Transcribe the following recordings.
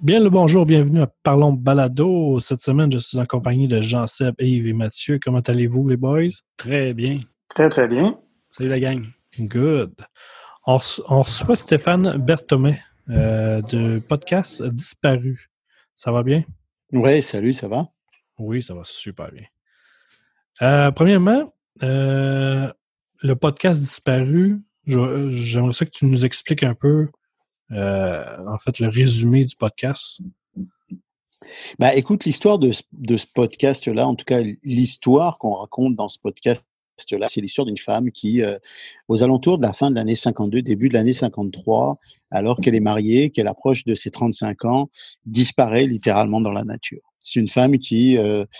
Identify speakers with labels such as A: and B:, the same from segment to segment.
A: Bien le bonjour, bienvenue à Parlons Balado. Cette semaine, je suis en compagnie de Jean-Seb, Yves et Mathieu. Comment allez-vous, les boys?
B: Très bien.
C: Très, très bien.
B: Salut la gang.
A: Good. On reçoit Stéphane Berthomé du podcast Disparu. Ça va bien?
D: Ouais, salut, ça va?
A: Oui, ça va super bien. Premièrement, le podcast Disparu, j'aimerais ça que tu nous expliques un peu, en fait, le résumé du podcast.
D: Bah, écoute, l'histoire de ce podcast-là, en tout cas, l'histoire qu'on raconte dans ce podcast-là, c'est l'histoire d'une femme qui, aux alentours de la fin de l'année 52, début de l'année 53, alors qu'elle est mariée, qu'elle approche de ses 35 ans, disparaît littéralement dans la nature. C'est une femme qui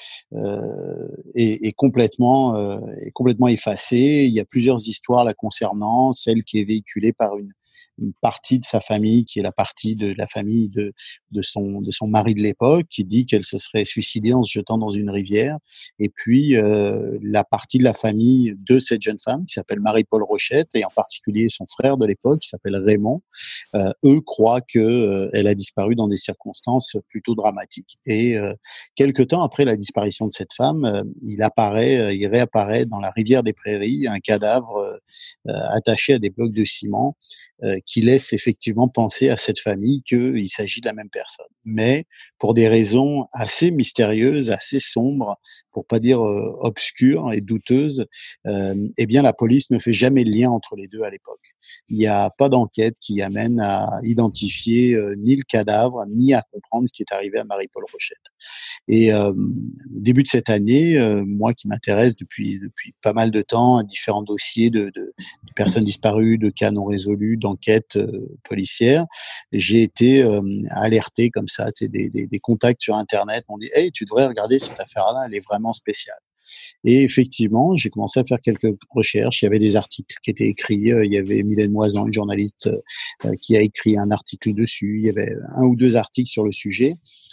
D: est complètement effacée. Il y a plusieurs histoires la concernant, celle qui est véhiculée par une partie de sa famille, qui est la partie de la famille de son mari de l'époque, qui dit qu'elle se serait suicidée en se jetant dans une rivière. Et puis, la partie de la famille de cette jeune femme, qui s'appelle Marie-Paul Rochette, et en particulier son frère de l'époque, qui s'appelle Raymond, eux croient que elle a disparu dans des circonstances plutôt dramatiques. Et quelque temps après la disparition de cette femme, il réapparaît dans la rivière des Prairies, un cadavre attaché à des blocs de ciment, qui laisse effectivement penser à cette famille qu'il s'agit de la même personne. Mais pour des raisons assez mystérieuses, assez sombres, pour pas dire obscures et douteuses, eh bien la police ne fait jamais le lien entre les deux à l'époque. Il n'y a pas d'enquête qui amène à identifier ni le cadavre, ni à comprendre ce qui est arrivé à Marie-Paul Rochette. Et au début de cette année, moi qui m'intéresse depuis pas mal de temps à différents dossiers de personnes disparues, de cas non résolus, d'enquêtes policières, j'ai été alerté comme ça, tu sais, des contacts sur Internet m'ont dit « Hey, tu devrais regarder cette affaire-là, elle est vraiment spéciale ». Et effectivement, j'ai commencé à faire quelques recherches. Il y avait des articles qui étaient écrits. Il y avait Mylène Moisan, une journaliste, qui a écrit un article dessus. Il y avait un ou deux articles sur le sujet.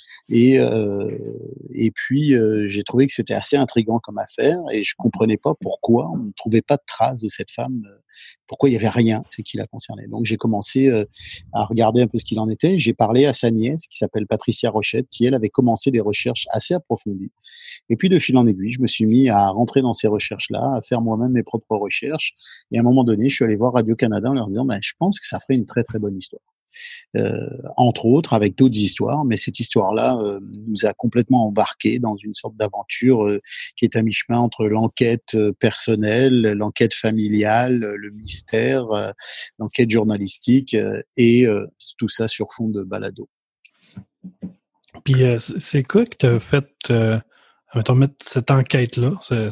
D: Et puis j'ai trouvé que c'était assez intriguant comme affaire et je comprenais pas pourquoi on ne trouvait pas de traces de cette femme, pourquoi il y avait rien, c'est qui la concernait. Donc j'ai commencé à regarder un peu ce qu'il en était. J'ai parlé à sa nièce qui s'appelle Patricia Rochette, qui elle avait commencé des recherches assez approfondies. Et puis de fil en aiguille, je me suis mis à rentrer dans ces recherches-là, à faire moi-même mes propres recherches. Et à un moment donné, je suis allé voir Radio-Canada en leur disant, je pense que ça ferait une très très bonne histoire. Entre autres avec d'autres histoires, mais cette histoire-là nous a complètement embarqués dans une sorte d'aventure qui est à mi-chemin entre l'enquête personnelle, l'enquête familiale, le mystère, l'enquête journalistique et tout ça sur fond de balado.
A: Puis c'est quoi que tu as fait, mettons, mettre cette enquête-là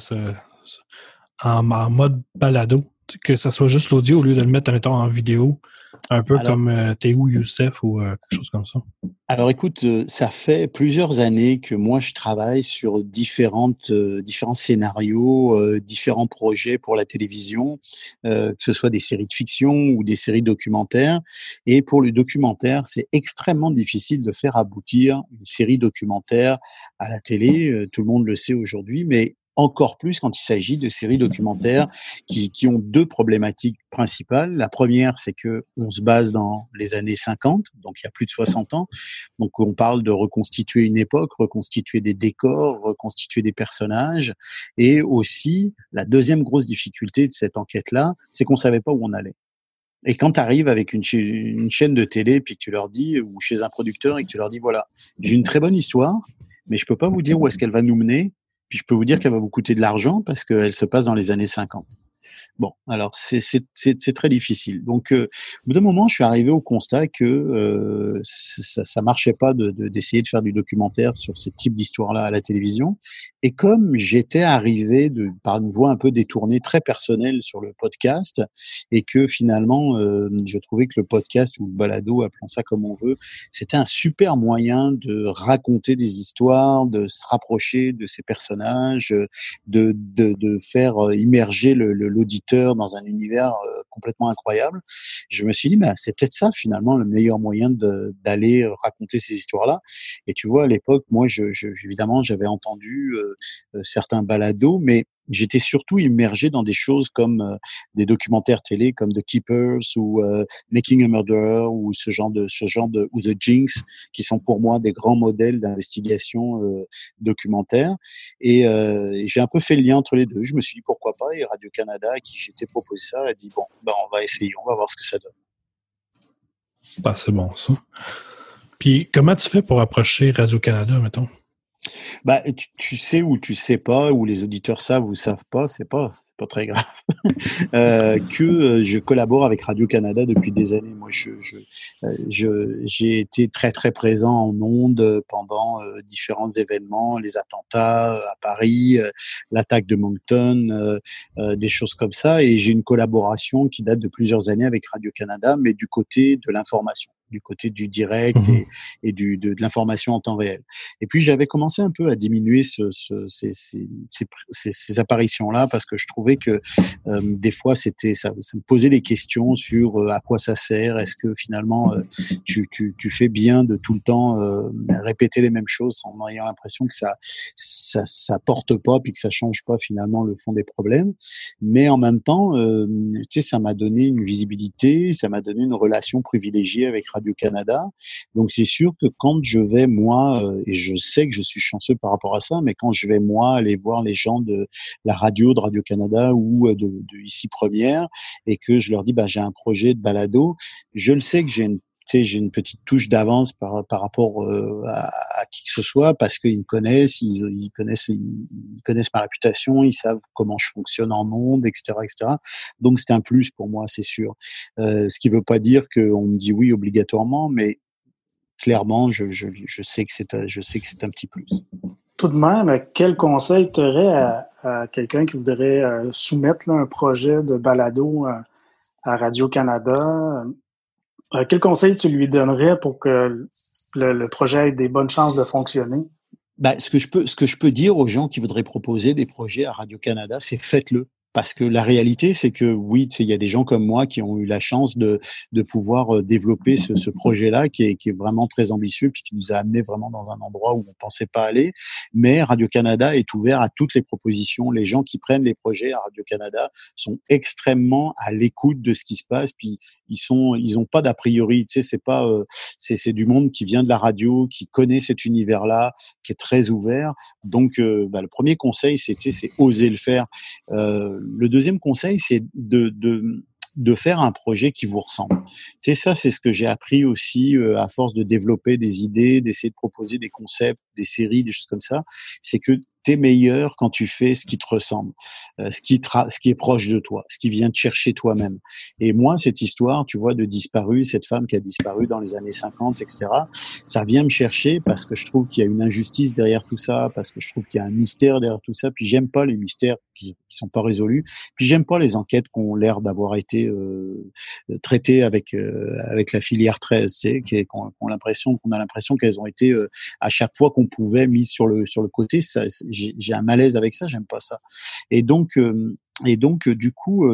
A: en mode balado, que ça soit juste l'audio au lieu de le mettre, mettons, en vidéo, un peu comme T'es où Youssef ou quelque chose comme ça?
D: Alors écoute, ça fait plusieurs années que moi je travaille sur différents scénarios, différents projets pour la télévision, que ce soit des séries de fiction ou des séries documentaires. Et pour le documentaire, c'est extrêmement difficile de faire aboutir une série documentaire à la télé. Tout le monde le sait aujourd'hui, mais encore plus quand il s'agit de séries documentaires qui ont deux problématiques principales. La première, c'est que on se base dans les années 50, donc il y a plus de 60 ans. Donc on parle de reconstituer une époque, reconstituer des décors, reconstituer des personnages. Et aussi, la deuxième grosse difficulté de cette enquête-là, c'est qu'on savait pas où on allait. Et quand tu arrives avec une chaîne de télé, puis que tu leur dis, ou chez un producteur, et que tu leur dis, voilà, j'ai une très bonne histoire, mais je peux pas vous dire où est-ce qu'elle va nous mener, puis je peux vous dire qu'elle va vous coûter de l'argent parce qu'elle se passe dans les années 50. Bon, alors c'est très difficile. Donc, au bout d'un moment, je suis arrivé au constat que ça marchait pas d'essayer de faire du documentaire sur ce type d'histoire-là à la télévision. Et comme j'étais arrivé par une voie un peu détournée, très personnelle sur le podcast, et que finalement, je trouvais que le podcast ou le balado, appelons ça comme on veut, c'était un super moyen de raconter des histoires, de se rapprocher de ces personnages, de faire immerger l'auditeur dans un univers complètement incroyable. Je me suis dit, c'est peut-être ça finalement le meilleur moyen d'aller raconter ces histoires-là. Et tu vois, à l'époque, moi, évidemment, j'avais entendu certains balados, mais j'étais surtout immergé dans des choses comme des documentaires télé comme The Keepers ou Making a Murderer ou ce genre de ou The Jinx, qui sont pour moi des grands modèles d'investigation documentaire. Et j'ai un peu fait le lien entre les deux. Je me suis dit pourquoi pas. Et Radio-Canada, à qui j'étais proposé ça, a dit bon, ben on va essayer, on va voir ce que ça donne.
A: Bah, c'est bon, ça. Puis, comment tu fais pour approcher Radio-Canada, mettons?
D: Bah, tu sais ou tu sais pas, ou les auditeurs savent ou savent pas, c'est pas très grave. Je collabore avec Radio-Canada depuis des années. Moi, j'ai été très très présent en ondes pendant différents événements, les attentats à Paris, l'attaque de Moncton, des choses comme ça. Et j'ai une collaboration qui date de plusieurs années avec Radio-Canada, mais du côté de l'information, du côté du direct et de l'information en temps réel. Et puis j'avais commencé un peu à diminuer ces apparitions-là parce que je trouvais que des fois ça me posait des questions sur à quoi ça sert. Est-ce que finalement tu fais bien de tout le temps répéter les mêmes choses en ayant l'impression que ça porte pas puis que ça change pas finalement le fond des problèmes. Mais en même temps, tu sais, ça m'a donné une visibilité, ça m'a donné une relation privilégiée avec Radio-Canada. Donc c'est sûr que quand je vais moi, et je sais que je suis chanceux par rapport à ça, mais quand je vais moi aller voir les gens de la radio, de Radio-Canada ou de Ici Première, et que je leur dis bah j'ai un projet de balado, je le sais que j'ai une petite touche d'avance par rapport à qui que ce soit parce qu'ils me connaissent, ils connaissent ma réputation, ils savent comment je fonctionne en monde, etc., etc. Donc c'est un plus pour moi, c'est sûr. Ce qui veut pas dire qu'on me dit oui obligatoirement, mais clairement, je sais que c'est un petit plus.
B: Tout de même, quel conseil tu aurais à quelqu'un qui voudrait soumettre là, un projet de balado à Radio-Canada? Quel conseil tu lui donnerais pour que le projet ait des bonnes chances de fonctionner?
D: Bah, ce que je peux dire aux gens qui voudraient proposer des projets à Radio-Canada, c'est faites-le. Parce que la réalité, c'est que oui, tu sais, il y a des gens comme moi qui ont eu la chance de pouvoir développer ce projet-là qui est vraiment très ambitieux puis qui nous a amené vraiment dans un endroit où on pensait pas aller. Mais Radio-Canada est ouvert à toutes les propositions. Les gens qui prennent les projets à Radio-Canada sont extrêmement à l'écoute de ce qui se passe. Puis ils ont pas d'a priori. Tu sais, c'est du monde qui vient de la radio, qui connaît cet univers-là, qui est très ouvert. Donc, le premier conseil, c'est oser le faire. Le deuxième conseil, c'est de faire un projet qui vous ressemble. Tu sais, ça, c'est ce que j'ai appris aussi à force de développer des idées, d'essayer de proposer des concepts, des séries, des choses comme ça. C'est que t'es meilleur quand tu fais ce qui te ressemble, ce qui est proche de toi, ce qui vient te chercher toi-même. Et moi, cette histoire, tu vois, de disparu, cette femme qui a disparu dans les années 50, etc., ça vient me chercher parce que je trouve qu'il y a une injustice derrière tout ça, parce que je trouve qu'il y a un mystère derrière tout ça, puis j'aime pas les mystères qui sont pas résolus, puis j'aime pas les enquêtes qui ont l'air d'avoir été traitées avec la filière 13, tu sais, qu'on a l'impression qu'elles ont été à chaque fois qu'on pouvait mises sur le côté. Ça, j'ai un malaise avec ça, j'aime pas ça. Et donc du coup,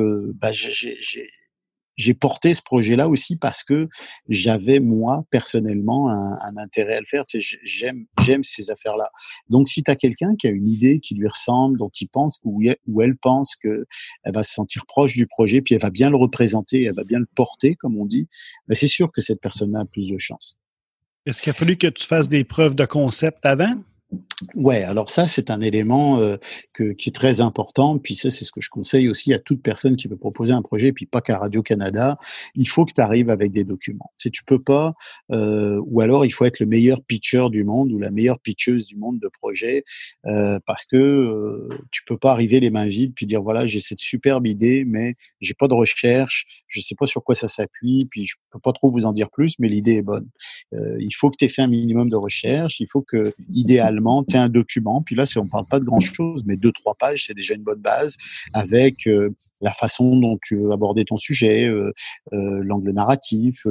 D: j'ai porté ce projet-là aussi parce que j'avais moi personnellement un intérêt à le faire. Tu sais, j'aime ces affaires-là. Donc si tu as quelqu'un qui a une idée qui lui ressemble, dont il pense ou elle pense que elle va se sentir proche du projet, puis elle va bien le représenter, elle va bien le porter, comme on dit, ben c'est sûr que cette personne-là a plus de chance.
C: Est-ce qu'il a fallu que tu fasses des preuves de concept avant?
D: Ouais, alors ça, c'est un élément qui est très important. Puis ça, c'est ce que je conseille aussi à toute personne qui veut proposer un projet, puis pas qu'à Radio-Canada. Il faut que tu arrives avec des documents. Tu sais, tu peux pas, ou alors il faut être le meilleur pitcher du monde ou la meilleure pitcheuse du monde de projet, parce que tu peux pas arriver les mains vides puis dire voilà, j'ai cette superbe idée, mais j'ai pas de recherche, je sais pas sur quoi ça s'appuie, puis je peux pas trop vous en dire plus, mais l'idée est bonne. Il faut que tu aies fait un minimum de recherche. Il faut que, idéalement, tu aies un document. Puis là, on ne parle pas de grand-chose, mais 2-3 pages, c'est déjà une bonne base avec la façon dont tu veux aborder ton sujet, l'angle narratif,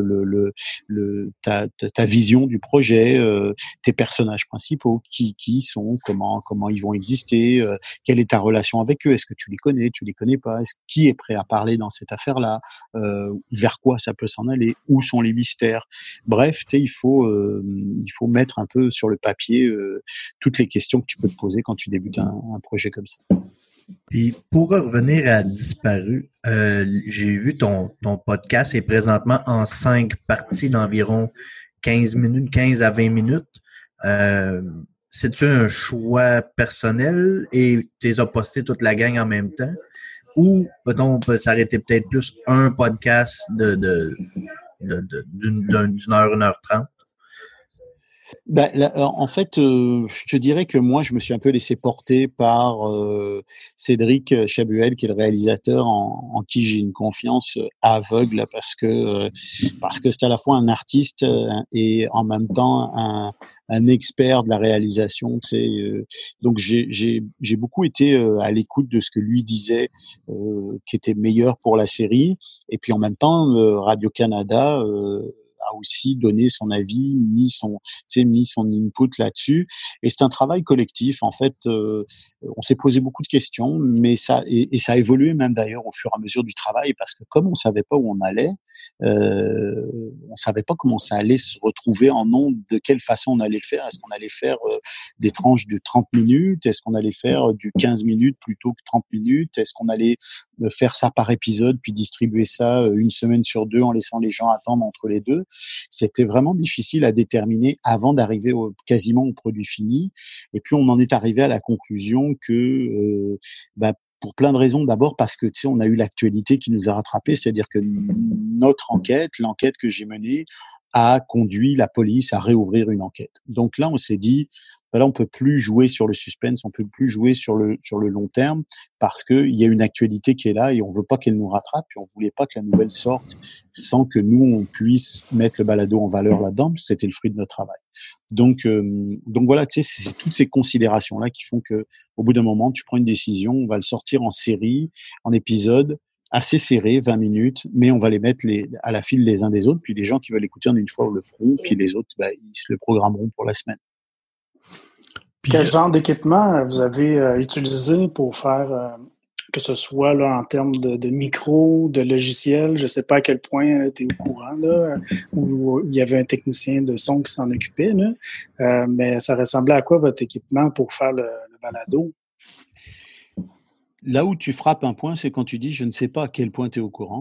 D: ta vision du projet, tes personnages principaux, qui sont, comment ils vont exister, quelle est ta relation avec eux, est-ce que tu les connais pas, qui est prêt à parler dans cette affaire-là, vers quoi ça peut s'en aller, où sont les mystères. Bref, tu sais, il faut mettre un peu sur le papier toutes les questions que tu peux te poser quand tu débutes un projet comme ça.
E: Puis pour revenir à Disparu, j'ai vu ton podcast est présentement en 5 parties d'environ 15 minutes, 15 à 20 minutes. C'est-tu un choix personnel et tu les as postés toute la gang en même temps? Ou peut-on on peut s'arrêter peut-être plus un podcast d'une heure, 1h30?
D: Ben, en fait, je te dirais que moi, je me suis un peu laissé porter par Cédric Chabuel, qui est le réalisateur en qui j'ai une confiance aveugle parce que c'est à la fois un artiste et en même temps un expert de la réalisation. Tu sais, donc j'ai beaucoup été à l'écoute de ce que lui disait, qui était meilleur pour la série, et puis en même temps, Radio-Canada a aussi donné son avis, mis son input là-dessus. Et c'est un travail collectif. En fait, on s'est posé beaucoup de questions, mais ça a évolué même d'ailleurs au fur et à mesure du travail, parce que comme on savait pas où on allait, on savait pas comment ça allait se retrouver en ondes, de quelle façon on allait le faire. Est-ce qu'on allait faire des tranches de 30 minutes? Est-ce qu'on allait faire du 15 minutes plutôt que 30 minutes? Est-ce qu'on allait faire ça par épisode, puis distribuer ça une semaine sur deux en laissant les gens attendre entre les deux? C'était vraiment difficile à déterminer avant d'arriver quasiment au produit fini. Et puis on en est arrivé à la conclusion que pour plein de raisons. D'abord parce que, tu sais, on a eu l'actualité qui nous a rattrapés, c'est-à-dire que notre enquête, l'enquête que j'ai menée, a conduit la police à réouvrir une enquête. Donc là, on s'est dit, là, on peut plus jouer sur le suspense, on peut plus jouer sur le long terme, parce que il y a une actualité qui est là et on veut pas qu'elle nous rattrape, et on voulait pas que la nouvelle sorte sans que nous, on puisse mettre le balado en valeur là-dedans. C'était le fruit de notre travail. Donc voilà, tu sais, c'est toutes ces considérations-là qui font que, au bout d'un moment, tu prends une décision, on va le sortir en série, en épisode, assez serré, 20 minutes, mais on va les mettre à la file les uns des autres, puis les gens qui veulent l'écouter en une fois le feront, puis les autres, ils se le programmeront pour la semaine.
A: Puis,
B: Quel genre d'équipement vous avez utilisé pour faire, que ce soit là, en termes de micro, de logiciel, je ne sais pas à quel point tu es au courant, là, où il y avait un technicien de son qui s'en occupait, là, mais ça ressemblait à quoi votre équipement pour faire le balado?
D: Là où tu frappes un point, c'est quand tu dis « je ne sais pas à quel point tu es au courant ».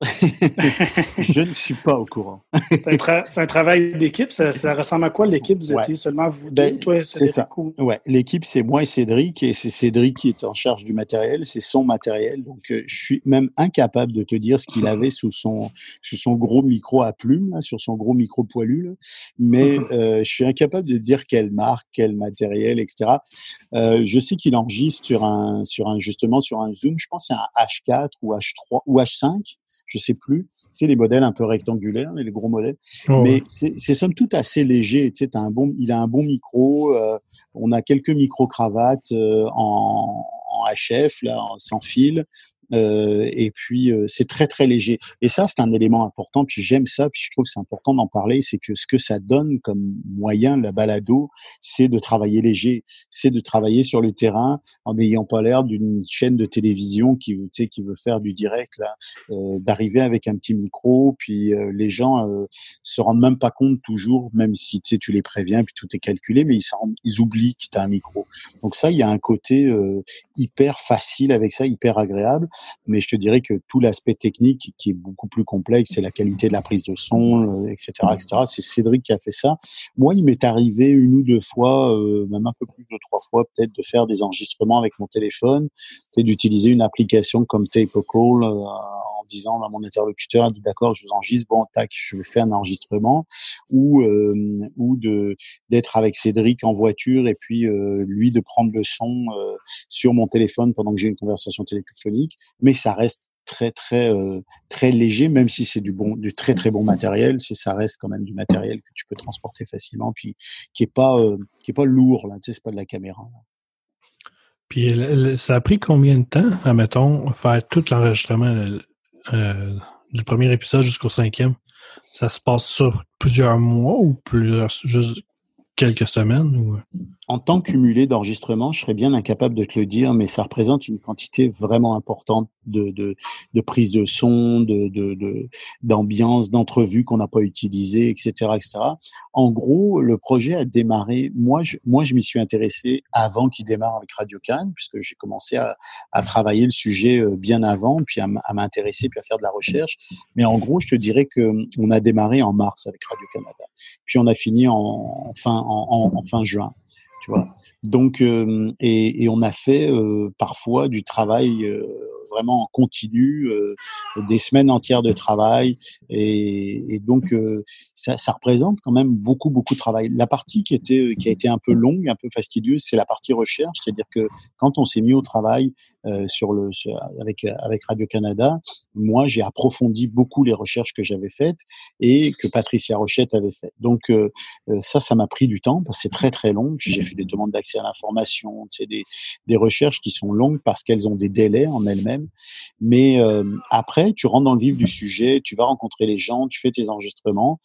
D: Je ne suis pas au courant.
B: C'est un travail d'équipe. Ça ressemble à quoi l'équipe? Vous étiez seulement vous deux? Toi,
D: c'est ça. Ouais, l'équipe, c'est moi et Cédric, et c'est Cédric qui est en charge du matériel, c'est son matériel. Donc, je suis même incapable de te dire ce qu'il avait sous son gros micro à plumes, là, sur son gros micro poilu, là. Mais je suis incapable de dire quelle marque, quel matériel, etc. Je sais qu'il enregistre sur un Zoom, je pense que c'est un H4 ou H3 ou H5. Je sais plus, tu sais, les modèles un peu rectangulaires, les gros modèles. Oh, mais c'est somme toute assez léger. Tu sais, il a un bon micro. On a quelques micro-cravates en HF, là, sans fil. Et puis c'est très très léger, et ça c'est un élément important, puis j'aime ça, puis je trouve que c'est important d'en parler. C'est que ce que ça donne comme moyen, la balado, c'est de travailler léger, c'est de travailler sur le terrain en n'ayant pas l'air d'une chaîne de télévision qui veut faire du direct là, d'arriver avec un petit micro, puis les gens se rendent même pas compte toujours, même si tu les préviens puis tout est calculé, mais ils oublient que tu as un micro. Donc ça, il y a un côté hyper facile avec ça, hyper agréable. Mais je te dirais que tout l'aspect technique qui est beaucoup plus complexe, c'est la qualité de la prise de son, etc., etc. C'est Cédric qui a fait ça. Moi, il m'est arrivé une ou deux fois, même un peu plus de 3 fois peut-être, de faire des enregistrements avec mon téléphone, d'utiliser une application comme Take a Call en disant à mon interlocuteur, d'accord, je vous enregistre, bon, tac, je vais faire un enregistrement, ou d'être avec Cédric en voiture et puis lui de prendre le son sur mon téléphone pendant que j'ai une conversation téléphonique. Mais ça reste très très très léger, même si c'est du très très bon matériel. Ça reste quand même du matériel que tu peux transporter facilement, puis qui est pas lourd là. Tu sais, c'est pas de la caméra. Là.
A: Puis ça a pris combien de temps, admettons, faire tout l'enregistrement du premier épisode jusqu'au 5e? Ça se passe sur plusieurs mois ou juste quelques semaines? Ou...
D: En temps cumulé d'enregistrement, je serais bien incapable de te le dire, mais ça représente une quantité vraiment importante de prise de son, d'ambiance, d'entrevues qu'on n'a pas utilisées, etc., etc. En gros, le projet a démarré. Moi, je m'y suis intéressé avant qu'il démarre avec Radio Cannes, puisque j'ai commencé à travailler le sujet bien avant, puis à m'intéresser, puis à faire de la recherche. Mais en gros, je te dirais que on a démarré en mars avec Radio Canada, puis on a fini en fin juin. Tu vois. Donc, et on a fait parfois du travail vraiment en continu, des semaines entières de travail, et donc ça représente quand même beaucoup de travail. La partie qui a été un peu longue, un peu fastidieuse, c'est la partie recherche, c'est-à-dire que quand on s'est mis au travail avec Radio-Canada, moi j'ai approfondi beaucoup les recherches que j'avais faites et que Patricia Rochette avait faites. Donc ça m'a pris du temps parce que c'est très très long. J'ai fait des demandes d'accès à l'information, c'est des recherches qui sont longues parce qu'elles ont des délais en elles-mêmes. Mais après, tu rentres dans le vif du sujet, tu vas rencontrer les gens, tu fais tes enregistrements.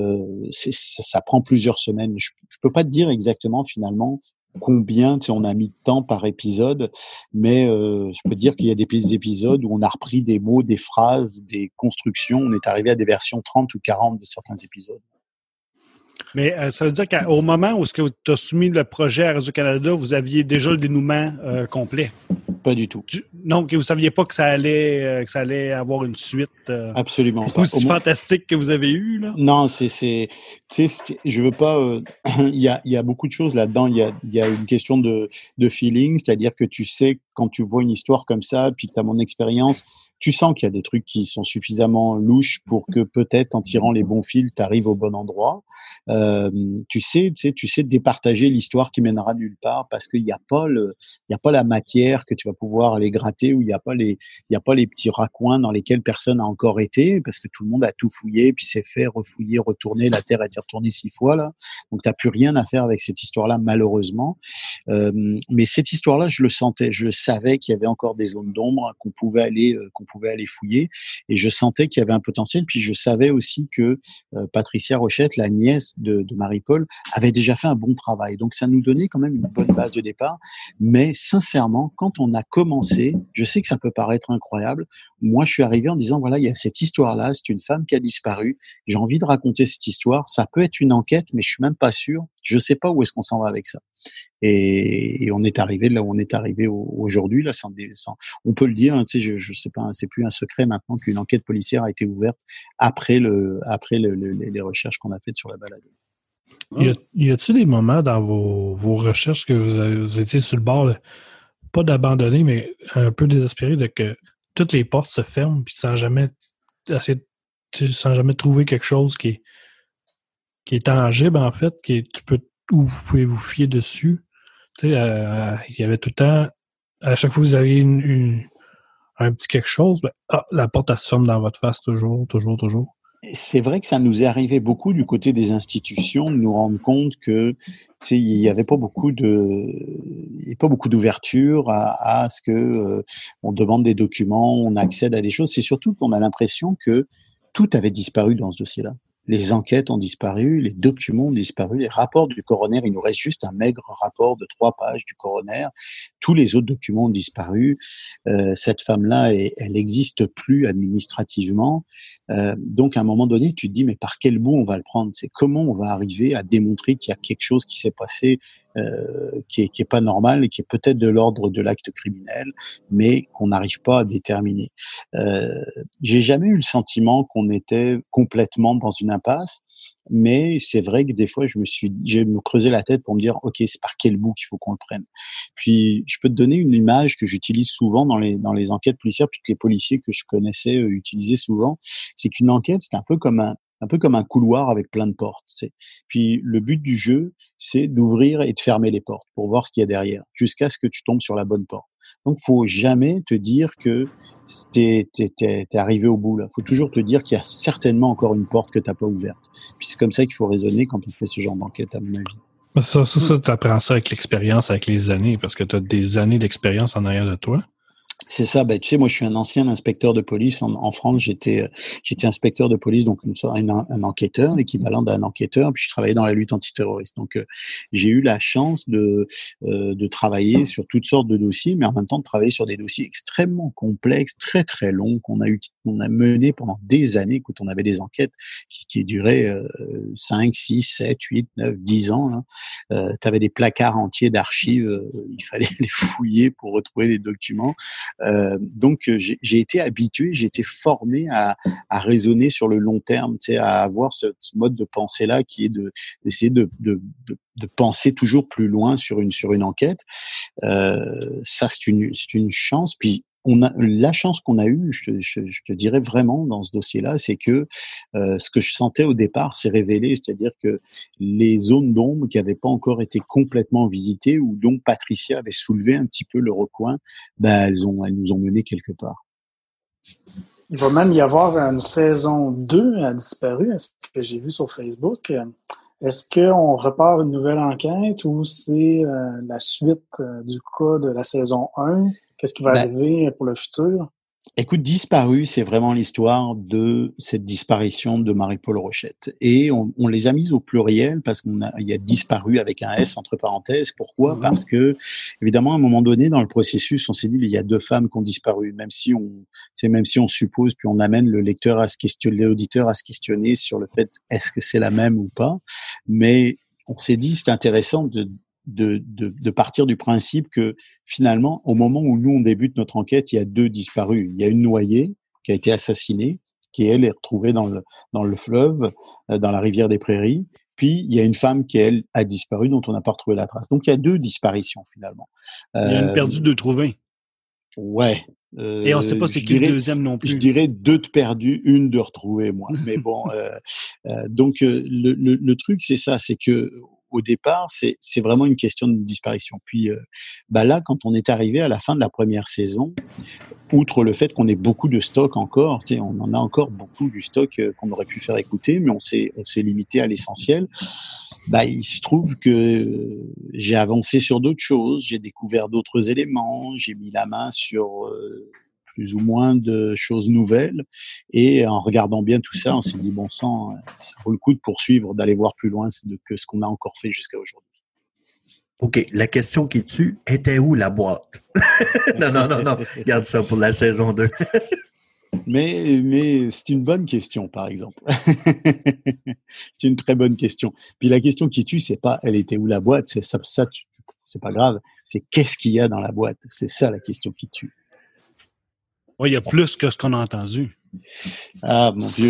D: Ça prend plusieurs semaines. Je peux pas te dire exactement finalement combien on a mis de temps par épisode, mais je peux te dire qu'il y a des épisodes où on a repris des mots, des phrases, des constructions. On est arrivé à des versions 30 ou 40 de certains épisodes.
C: Mais ça veut dire qu'au moment où tu as soumis le projet à Radio-Canada, vous aviez déjà le dénouement complet?
D: Pas du tout.
C: Donc, vous ne saviez pas que ça allait avoir une suite
D: absolument pas.
C: Aussi fantastique que vous avez eue, là?
D: Non, je veux pas... il y a beaucoup de choses là-dedans. Il y a une question de feeling, c'est-à-dire que tu sais, quand tu vois une histoire comme ça, puis que tu as mon expérience, tu sens qu'il y a des trucs qui sont suffisamment louches pour que peut-être en tirant les bons fils, tu arrives au bon endroit. Tu sais départager l'histoire qui mènera nulle part parce qu'il n'y a pas la matière que tu vas pouvoir aller gratter, ou il n'y a pas les petits raccoins dans lesquels personne n'a encore été parce que tout le monde a tout fouillé puis s'est fait refouiller, retourner, la terre a été retournée 6 fois là. Donc t'as plus rien à faire avec cette histoire-là malheureusement. Mais cette histoire-là, je le sentais, je savais qu'il y avait encore des zones d'ombre qu'on pouvait aller fouiller, et je sentais qu'il y avait un potentiel. Puis je savais aussi que Patricia Rochette, la nièce de Marie-Paul, avait déjà fait un bon travail. Donc ça nous donnait quand même une bonne base de départ. Mais sincèrement, quand on a commencé, je sais que ça peut paraître incroyable, moi je suis arrivé en disant voilà, il y a cette histoire-là, c'est une femme qui a disparu, j'ai envie de raconter cette histoire, ça peut être une enquête, mais je suis même pas sûr, je sais pas où est-ce qu'on s'en va avec ça. Et on est arrivé là où on est arrivé aujourd'hui, là, on peut le dire, hein, tu sais, je sais pas, c'est plus un secret maintenant qu'une enquête policière a été ouverte après les recherches qu'on a faites sur la balade.
A: Y a-t-il des moments dans vos recherches que vous étiez sur le bord, pas d'abandonner, mais un peu désespéré de que toutes les portes se ferment, puis sans jamais trouver quelque chose qui est tangible, en fait, où vous pouvez vous fier dessus? Tu sais, il y avait tout le temps, à chaque fois que vous avez un petit quelque chose, la porte, elle se ferme dans votre face toujours.
D: C'est vrai que ça nous est arrivé beaucoup du côté des institutions de nous rendre compte que il y avait pas beaucoup d'ouverture à ce que on demande des documents, on accède à des choses. C'est surtout qu'on a l'impression que tout avait disparu dans ce dossier-là. Les enquêtes ont disparu, les documents ont disparu, les rapports du coroner, il nous reste juste un maigre rapport de 3 pages du coroner. Tous les autres documents ont disparu. Cette femme-là, elle n'existe plus administrativement. Donc, à un moment donné, tu te dis, mais par quel bout on va le prendre? C'est comment on va arriver à démontrer qu'il y a quelque chose qui s'est passé qui est pas normal et qui est peut-être de l'ordre de l'acte criminel, mais qu'on n'arrive pas à déterminer. J'ai jamais eu le sentiment qu'on était complètement dans une impasse, mais c'est vrai que des fois, j'ai me creusé la tête pour me dire, ok, c'est par quel bout qu'il faut qu'on le prenne. Puis, je peux te donner une image que j'utilise souvent dans les enquêtes policières, puis que les policiers que je connaissais utilisaient souvent. C'est qu'une enquête, c'est un peu comme un couloir avec plein de portes. Puis le but du jeu, c'est d'ouvrir et de fermer les portes pour voir ce qu'il y a derrière, jusqu'à ce que tu tombes sur la bonne porte. Donc, faut jamais te dire que t'es arrivé au bout là. Faut toujours te dire qu'il y a certainement encore une porte que t'as pas ouverte. Puis c'est comme ça qu'il faut raisonner quand on fait ce genre d'enquête, à mon avis.
A: Ça, t'apprends ça avec l'expérience, avec les années, parce que t'as des années d'expérience en arrière de toi.
D: C'est ça. Ben, tu sais, moi, je suis un ancien inspecteur de police en France. J'étais inspecteur de police, donc un enquêteur, l'équivalent d'un enquêteur. Puis je travaillais dans la lutte antiterroriste. Donc, j'ai eu la chance de travailler sur toutes sortes de dossiers, mais en même temps de travailler sur des dossiers extrêmement complexes, très très longs qu'on a menés pendant des années. Écoute, on avait des enquêtes qui duraient 5, 6, 7, 8, 9, 10 ans. Hein. Tu avais des placards entiers d'archives. Il fallait les fouiller pour retrouver des documents. Donc j'ai été habitué, j'ai été formé à raisonner sur le long terme, tu sais, à avoir ce mode de pensée là qui est d'essayer de penser toujours plus loin sur une enquête. Ça c'est une chance. Puis on a la chance qu'on a eue, je te dirais vraiment dans ce dossier-là, c'est que ce que je sentais au départ s'est révélé, c'est-à-dire que les zones d'ombre qui n'avaient pas encore été complètement visitées ou dont Patricia avait soulevé un petit peu le recoin, ben elles nous ont menés quelque part.
B: Il va même y avoir une saison 2 à Disparu, ce que j'ai vu sur Facebook. Est-ce qu'on repart une nouvelle enquête ou c'est la suite du cas de la saison 1? Qu'est-ce qui va arriver pour le futur?
D: Écoute, Disparu, c'est vraiment l'histoire de cette disparition de Marie-Paul Rochette. Et on les a mises au pluriel parce il y a disparu avec un S entre parenthèses. Pourquoi? Parce que, évidemment, à un moment donné, dans le processus, on s'est dit, il y a 2 femmes qui ont disparu. Même si on suppose, puis on amène le lecteur à se questionner, l'auditeur à se questionner sur le fait, est-ce que c'est la même ou pas? Mais on s'est dit, c'est intéressant de partir du principe que finalement, au moment où nous on débute notre enquête, il y a 2 disparus. Il y a une noyée qui a été assassinée, qui elle est retrouvée dans le fleuve, dans la rivière des Prairies. Puis il y a une femme qui elle a disparu, dont on n'a pas retrouvé la trace. Donc il y a 2 disparitions finalement.
C: Il y a une perdue, 2 trouvées.
D: Ouais.
C: Et on ne sait pas c'est qui le deuxième non plus.
D: Je dirais 2 de perdus, 1 de retrouvée, moi. Mais bon, donc le truc c'est ça, c'est que au départ, c'est vraiment une question de disparition. Puis là, quand on est arrivé à la fin de la première saison, outre le fait qu'on ait beaucoup de stock encore, tu sais, on en a encore beaucoup du stock qu'on aurait pu faire écouter, mais on s'est limité à l'essentiel. Il se trouve que j'ai avancé sur d'autres choses, j'ai découvert d'autres éléments, j'ai mis la main sur plus ou moins de choses nouvelles. Et en regardant bien tout ça, on s'est dit, bon sang, ça vaut le coup de poursuivre, d'aller voir plus loin que ce qu'on a encore fait jusqu'à aujourd'hui.
E: OK, la question qui tue, était où la boîte? Non, garde ça pour la saison 2.
D: Mais c'est une bonne question, par exemple. C'est une très bonne question. Puis la question qui tue, c'est pas elle était où la boîte, c'est ça c'est pas grave, c'est qu'est-ce qu'il y a dans la boîte. C'est ça la question qui tue.
C: Oui, il y a plus que ce qu'on a entendu.
D: Ah, mon Dieu,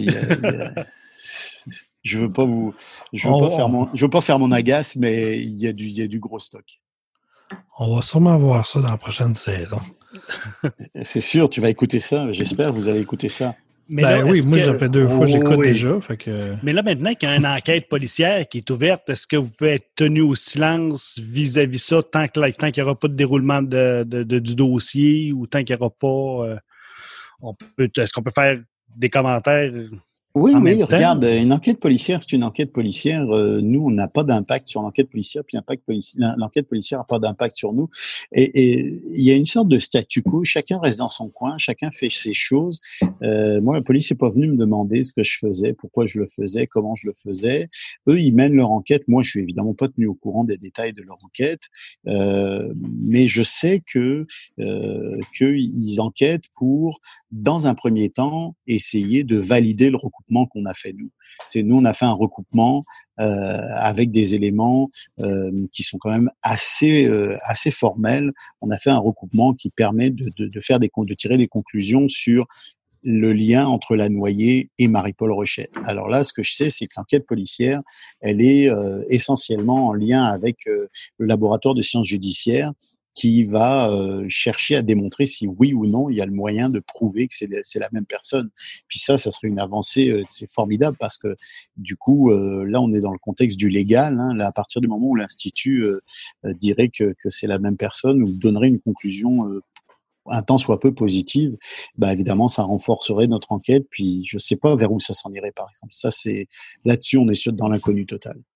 D: je veux pas faire mon agace, mais il y a du gros stock.
A: On va sûrement voir ça dans la prochaine saison.
D: C'est sûr, tu vas écouter ça. J'espère que vous allez écouter ça.
A: Mais oui, moi, ça fait 2 fois que j'écoute déjà. Fait que...
C: Mais là, maintenant qu'il y a une enquête policière qui est ouverte, est-ce que vous pouvez être tenu au silence vis-à-vis ça tant qu'il n'y aura pas de déroulement du dossier ou tant qu'il n'y aura pas... est-ce qu'on peut faire des commentaires?
D: Oui, regarde, une enquête policière, c'est une enquête policière. Nous, on n'a pas d'impact sur l'enquête policière, puis l'enquête policière n'a pas d'impact sur nous. Et il y a une sorte de statu quo. Chacun reste dans son coin, chacun fait ses choses. Moi, la police n'est pas venue me demander ce que je faisais, pourquoi je le faisais, comment je le faisais. Eux, ils mènent leur enquête. Moi, je suis évidemment pas tenu au courant des détails de leur enquête, mais je sais qu'ils enquêtent pour, dans un premier temps, essayer de valider le recoupement qu'on a fait nous. Nous, on a fait un recoupement avec des éléments qui sont quand même assez formels. On a fait un recoupement qui permet de tirer des conclusions sur le lien entre la noyée et Marie-Paul Rochette. Alors là, ce que je sais, c'est que l'enquête policière, elle est essentiellement en lien avec le laboratoire de sciences judiciaires qui va chercher à démontrer si oui ou non il y a le moyen de prouver que c'est la même personne. Puis ça serait une avancée, c'est formidable parce que du coup, là, on est dans le contexte du légal. Hein, là, à partir du moment où l'Institut dirait que c'est la même personne ou donnerait une conclusion un tant soit peu positive, évidemment, ça renforcerait notre enquête. Puis je sais pas vers où ça s'en irait, par exemple. Ça, c'est là-dessus, on est dans l'inconnu total.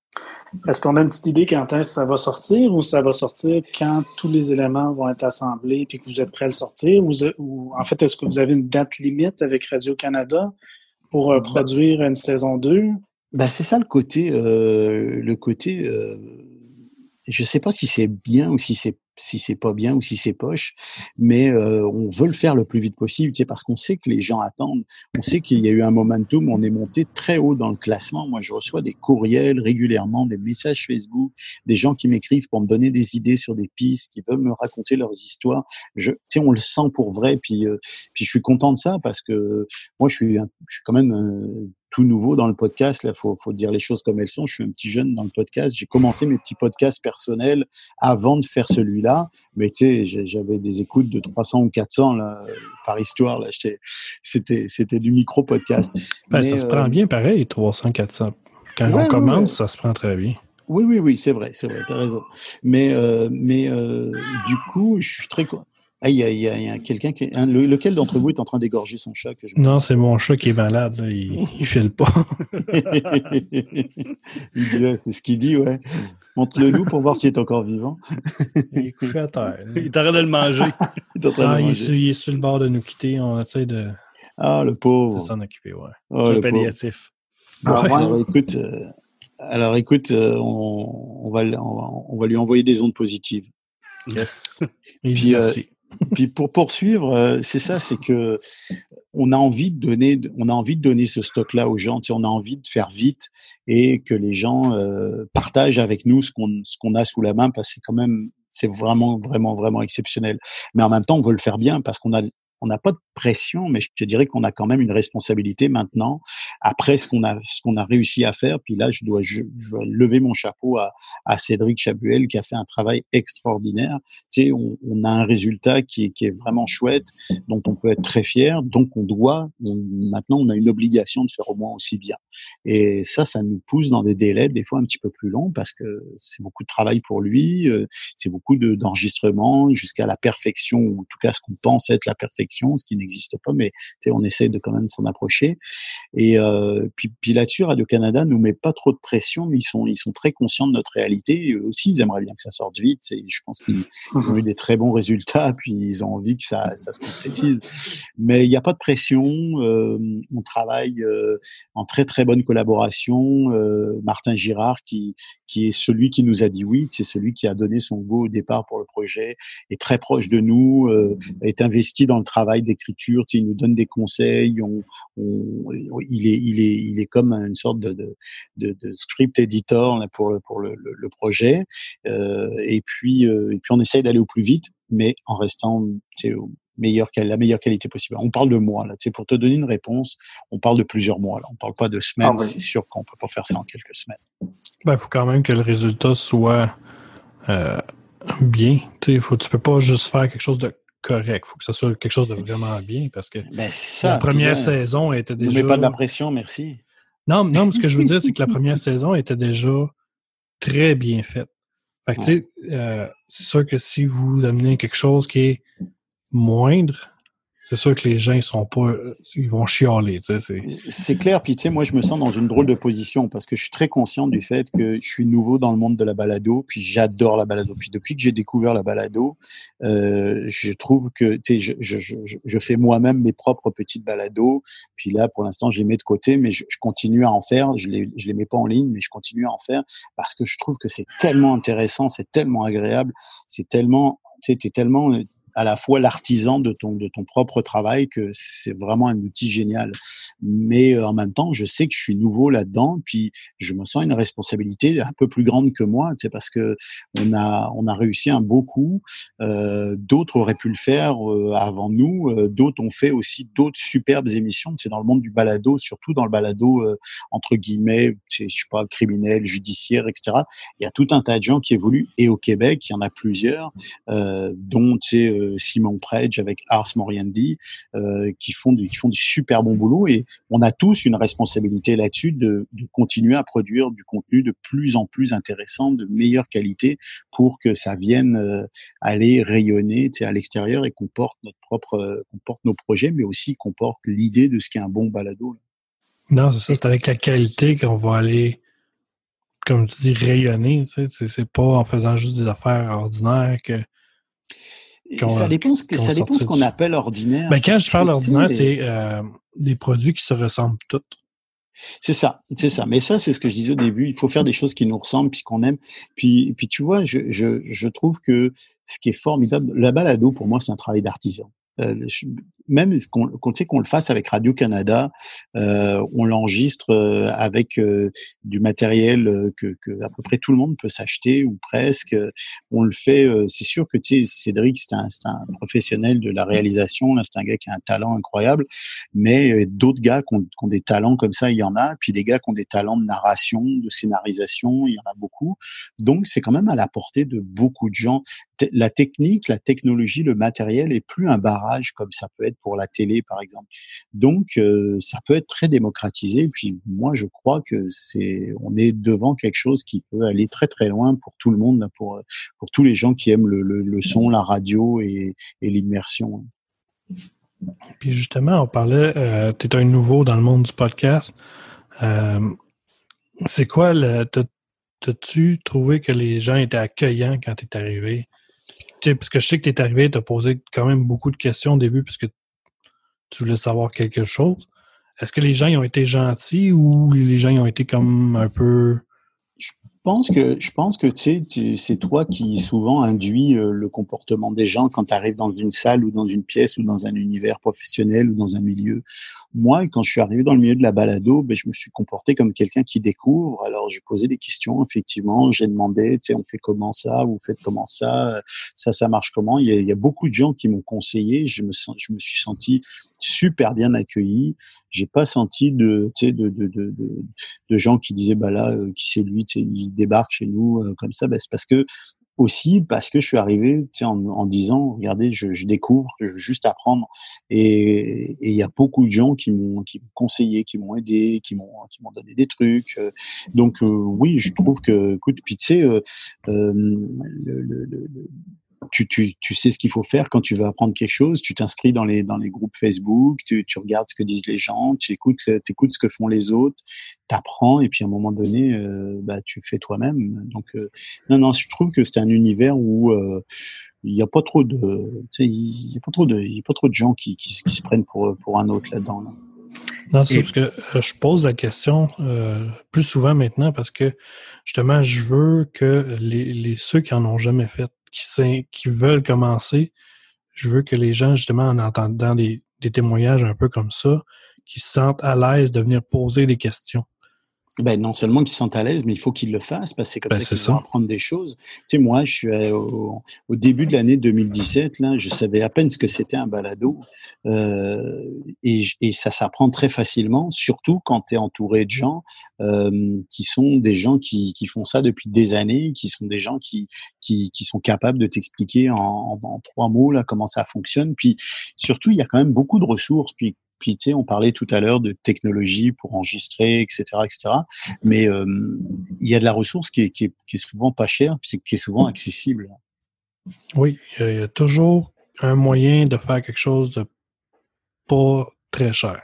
B: Est-ce qu'on a une petite idée quand est-ce que ça va sortir ou ça va sortir quand tous les éléments vont être assemblés et que vous êtes prêt à le sortir? Ou en fait, est-ce que vous avez une date limite avec Radio-Canada pour produire une saison 2?
D: C'est ça le côté, je sais pas si c'est bien ou si c'est pas bien ou si c'est poche, mais on veut le faire le plus vite possible, tu sais, parce qu'on sait que les gens attendent. On sait qu'il y a eu un momentum, on est monté très haut dans le classement. Moi, je reçois des courriels régulièrement, des messages Facebook, des gens qui m'écrivent pour me donner des idées sur des pistes, qui veulent me raconter leurs histoires. Tu sais, on le sent pour vrai, puis je suis content de ça parce que moi, je suis quand même tout nouveau dans le podcast. Là, faut dire les choses comme elles sont. Je suis un petit jeune dans le podcast. J'ai commencé mes petits podcasts personnels avant de faire celui-là. Mais tu sais, j'avais des écoutes de 300 ou 400 là, par histoire. Là, c'était du micro-podcast.
A: Ça se prend bien pareil, 300, 400. Quand on commence, ça se prend très bien.
D: Oui, c'est vrai, t'as raison. Mais du coup, je suis très content. Il y a quelqu'un qui... lequel d'entre vous est en train d'égorger son chat
A: Non, c'est mon chat qui est malade. Là. Il file pas.
D: C'est ce qu'il dit, ouais. Montre-le nous pour voir s'il est encore vivant.
A: Il est couché à terre.
C: Il est en train de le manger.
A: Il est sur le bord de nous quitter. On essaie de...
D: Ah, le pauvre.
A: De s'en occuper, ouais.
C: Oh, le palliatif.
D: Alors écoute, on va lui envoyer des ondes positives.
C: Yes.
D: Puis, merci. Puis pour poursuivre, c'est ça, c'est que on a envie de donner ce stock-là aux gens. Tu sais, on a envie de faire vite et que les gens partagent avec nous ce qu'on a sous la main, parce que c'est vraiment, vraiment, vraiment exceptionnel. Mais en même temps, on veut le faire bien parce on n'a pas de pression, mais je te dirais qu'on a quand même une responsabilité maintenant après ce qu'on a réussi à faire. Puis là, je dois lever mon chapeau à Cédric Chabuel qui a fait un travail extraordinaire. Tu sais, on a un résultat qui est vraiment chouette, dont on peut être très fier. Donc maintenant on a une obligation de faire au moins aussi bien. Et ça nous pousse dans des délais des fois un petit peu plus longs parce que c'est beaucoup de travail pour lui, c'est beaucoup d'enregistrement jusqu'à la perfection, ou en tout cas ce qu'on pense être la perfection, ce qui n'existe pas, mais on essaie de quand même s'en approcher. Et puis là-dessus, Radio-Canada nous met pas trop de pression, mais ils sont très conscients de notre réalité. Et eux aussi, ils aimeraient bien que ça sorte vite. Et je pense qu'ils ont eu des très bons résultats, puis ils ont envie que ça se concrétise. Mais il n'y a pas de pression. On travaille en très très bonne collaboration. Martin Girard, qui est celui qui nous a dit oui, c'est celui qui a donné son go au départ pour le projet, est très proche de nous, est investi dans le travail d'écriture. Il nous donne des conseils. Il est comme une sorte de script editor là, pour le projet. Et puis on essaye d'aller au plus vite, mais en restant la meilleure qualité possible. On parle de mois là, pour te donner une réponse, on parle de plusieurs mois là. On parle pas de semaines. Oui. C'est sûr qu'on peut pas faire ça en quelques semaines.
A: Il faut quand même que le résultat soit bien. Tu peux pas juste faire quelque chose de correct. Il faut que ça soit quelque chose de vraiment bien, parce que la première saison était déjà...
D: Ne mets pas de la pression, merci.
A: Non, mais ce que je veux dire, c'est que la première saison était déjà très bien faite. Fait que, c'est sûr que si vous amenez quelque chose qui est moindre, c'est sûr que les gens ils vont chialer.
D: C'est clair. Puis moi, je me sens dans une drôle de position parce que je suis très conscient du fait que je suis nouveau dans le monde de la balado, puis j'adore la balado. Puis depuis que j'ai découvert la balado, je trouve que je fais moi-même mes propres petites balados. Puis là, pour l'instant, je les mets de côté, mais je continue à en faire. Je les mets pas en ligne, mais je continue à en faire parce que je trouve que c'est tellement intéressant, c'est tellement agréable, c'est tellement, t'es tellement à la fois l'artisan de ton propre travail, que c'est vraiment un outil génial. Mais en même temps, je sais que je suis nouveau là-dedans, puis je me sens une responsabilité un peu plus grande que moi, parce que on a réussi un beau coup. D'autres auraient pu le faire avant nous. D'autres ont fait aussi d'autres superbes émissions. C'est dans le monde du balado, surtout dans le balado entre guillemets, je sais pas, criminel, judiciaire, etc. Il y a tout un tas de gens qui évoluent, et au Québec, il y en a plusieurs, dont Simon Predge avec Ars Moriendi, qui font du super bon boulot, et on a tous une responsabilité là-dessus de continuer à produire du contenu de plus en plus intéressant, de meilleure qualité, pour que ça vienne aller rayonner à l'extérieur et qu'on porte nos projets, mais aussi qu'on porte l'idée de ce qu'est un bon balado.
A: Non, c'est ça, c'est avec la qualité qu'on va aller comme tu dis, rayonner. C'est pas en faisant juste des affaires ordinaires
D: Ça dépend ce qu'on appelle ordinaire.
A: Ben, quand je parle ordinaire, c'est des produits qui se ressemblent tous.
D: C'est ça. Mais ça, c'est ce que je disais au début. Il faut faire des choses qui nous ressemblent, puis qu'on aime. Puis tu vois, je trouve que ce qui est formidable, la balado, pour moi, c'est un travail d'artisan. Même qu'on le fasse avec Radio-Canada, on l'enregistre avec du matériel que à peu près tout le monde peut s'acheter ou presque. On le fait. C'est sûr que tu sais, Cédric, c'est un professionnel de la réalisation. Là, c'est un gars qui a un talent incroyable. Mais d'autres gars qui ont des talents comme ça, il y en a. Puis des gars qui ont des talents de narration, de scénarisation, il y en a beaucoup. Donc c'est quand même à la portée de beaucoup de gens. La technique, la technologie, le matériel est plus un barrage comme ça peut être pour la télé, par exemple. Donc, ça peut être très démocratisé. Puis moi, je crois que on est devant quelque chose qui peut aller très très loin pour tout le monde, pour tous les gens qui aiment le son, la radio et l'immersion.
A: Puis justement, on parlait, tu es un nouveau dans le monde du podcast. C'est quoi t'as-tu trouvé que les gens étaient accueillants quand tu es arrivé? Tu sais, parce que je sais que tu es arrivé, tu as posé quand même beaucoup de questions au début parce que tu voulais savoir quelque chose. Est-ce que les gens ils ont été gentils ou les gens ils ont été comme un peu...
D: Je pense que tu sais, c'est toi qui souvent induis le comportement des gens quand tu arrives dans une salle ou dans une pièce ou dans un univers professionnel ou dans un milieu. Moi, quand je suis arrivé dans le milieu de la balado, ben, je me suis comporté comme quelqu'un qui découvre. Alors, j'ai posé des questions, effectivement. J'ai demandé, tu sais, on fait comment ça? Vous faites comment ça? Ça marche comment? Il y a beaucoup de gens qui m'ont conseillé. Je me suis senti super bien accueilli. J'ai pas senti de gens qui disaient, bah là, qui c'est lui, tu sais, il débarque chez nous comme ça. Ben, c'est parce que je suis arrivé, tu sais, en disant, regardez, je découvre, je veux juste apprendre. Et il y a beaucoup de gens qui m'ont conseillé, qui m'ont aidé, qui m'ont donné des trucs. Donc oui, je trouve que, écoute, puis tu sais, tu sais ce qu'il faut faire quand tu veux apprendre quelque chose. Tu t'inscris dans les groupes Facebook, tu regardes ce que disent les gens, tu écoutes ce que font les autres, t'apprends et puis à un moment donné, bah tu fais toi-même. Donc non, je trouve que c'est un univers où il y a pas trop de, tu sais, il y a pas trop de gens qui se prennent pour un autre là-dedans. Là.
A: Non, c'est parce que je pose la question plus souvent maintenant parce que justement, je veux que ceux qui en ont jamais fait, qui veulent commencer, je veux que les gens, justement, en entendant des témoignages un peu comme ça, qui se sentent à l'aise de venir poser des questions.
D: Ben, non seulement qu'ils se sentent à l'aise, mais il faut qu'ils le fassent parce que c'est comme ça qu'ils vont apprendre des choses. Tu sais, moi, je suis au début de l'année 2017, là, je savais à peine ce que c'était un balado. Et ça s'apprend très facilement, surtout quand tu es entouré de gens qui sont des gens qui font ça depuis des années, qui sont des gens qui sont capables de t'expliquer en 3 mots là comment ça fonctionne. Puis surtout, il y a quand même beaucoup de ressources. Puis tu sais, on parlait tout à l'heure de technologie pour enregistrer, etc., etc. Mais il y a de la ressource qui est souvent pas chère, puis qui est souvent accessible.
A: Oui, il y a toujours un moyen de faire quelque chose de pas très cher.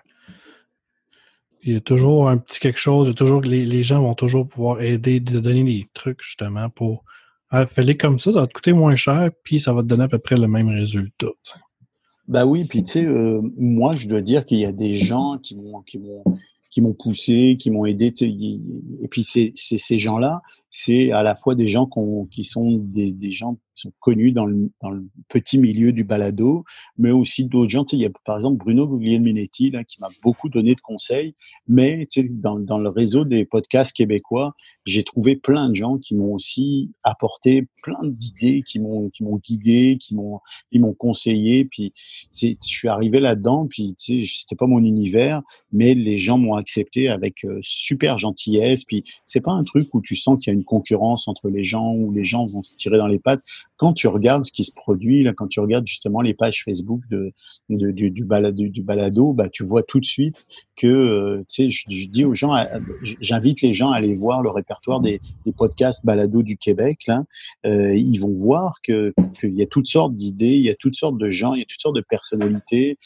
A: Il y a toujours un petit quelque chose, il y a toujours, les gens vont toujours pouvoir aider, de donner des trucs justement pour fais-les comme ça va te coûter moins cher, puis ça va te donner à peu près le même résultat. T'sais.
D: Bah oui, puis tu sais, moi je dois dire qu'il y a des gens qui m'ont poussé, qui m'ont aidé, et puis ces gens-là, c'est à la fois des gens qui sont des gens qui sont connus dans le petit milieu du balado, mais aussi d'autres gens. Tu sais, il y a par exemple Bruno Guglielminetti là qui m'a beaucoup donné de conseils, mais tu sais, dans le réseau des podcasts québécois, j'ai trouvé plein de gens qui m'ont aussi apporté plein d'idées, qui m'ont guidé, qui m'ont conseillé. Puis je suis arrivé là-dedans, puis tu sais, c'était pas mon univers, mais les gens m'ont accepté avec super gentillesse. Puis c'est pas un truc où tu sens qu'il y a une concurrence entre les gens, où les gens vont se tirer dans les pattes. Quand tu regardes ce qui se produit là, quand tu regardes justement les pages Facebook du balado, bah tu vois tout de suite que tu sais, je dis aux gens, j'invite les gens à aller voir le répertoire des podcasts balado du Québec là. Ils vont voir qu'il y a toutes sortes d'idées, il y a toutes sortes de gens, il y a toutes sortes de personnalités.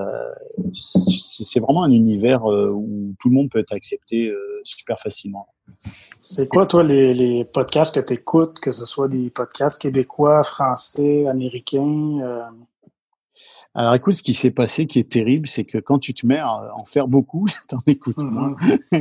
D: C'est vraiment un univers où tout le monde peut être accepté super facilement.
B: C'est quoi, toi, les podcasts que tu écoutes, que ce soit des podcasts québécois, français, américains?
D: Alors écoute, ce qui s'est passé qui est terrible, c'est que quand tu te mets à en faire beaucoup, t'en écoutes moins.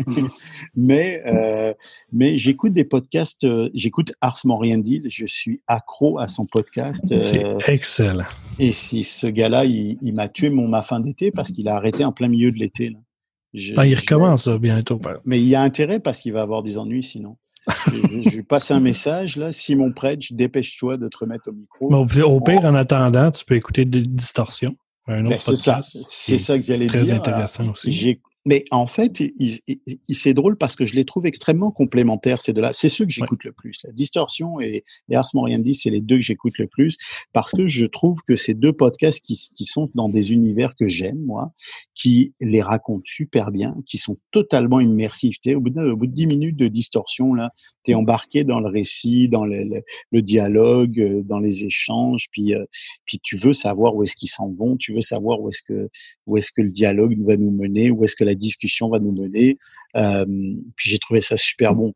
D: Mais j'écoute des podcasts, j'écoute Ars Moriendi, je suis accro à son podcast.
A: C'est excellent.
D: Et si ce gars-là, il m'a tué ma fin d'été parce qu'il a arrêté en plein milieu de l'été. Là.
A: Il recommence bientôt.
D: Mais il y a intérêt parce qu'il va avoir des ennuis sinon. Je lui passe un message, là. Simon Predge, dépêche-toi de te remettre au micro.
A: Mais au pire, en attendant, tu peux écouter des distorsions. Un autre podcast.
D: C'est ça que j'allais dire.
A: Très intéressant aussi.
D: Mais en fait, c'est drôle parce que je les trouve extrêmement complémentaires, ces deux-là. C'est ceux que j'écoute le plus. La Distorsion et Ars Moriendi, c'est les deux que j'écoute le plus parce que je trouve que ces deux podcasts qui sont dans des univers que j'aime, moi, qui les racontent super bien, qui sont totalement immersifs. Au bout de 10 minutes de Distorsion, là, t'es embarqué dans le récit, dans le dialogue, dans les échanges, puis tu veux savoir où est-ce qu'ils s'en vont, tu veux savoir où est-ce que le dialogue va nous mener, où est-ce que la discussion va nous mener. Puis j'ai trouvé ça super bon.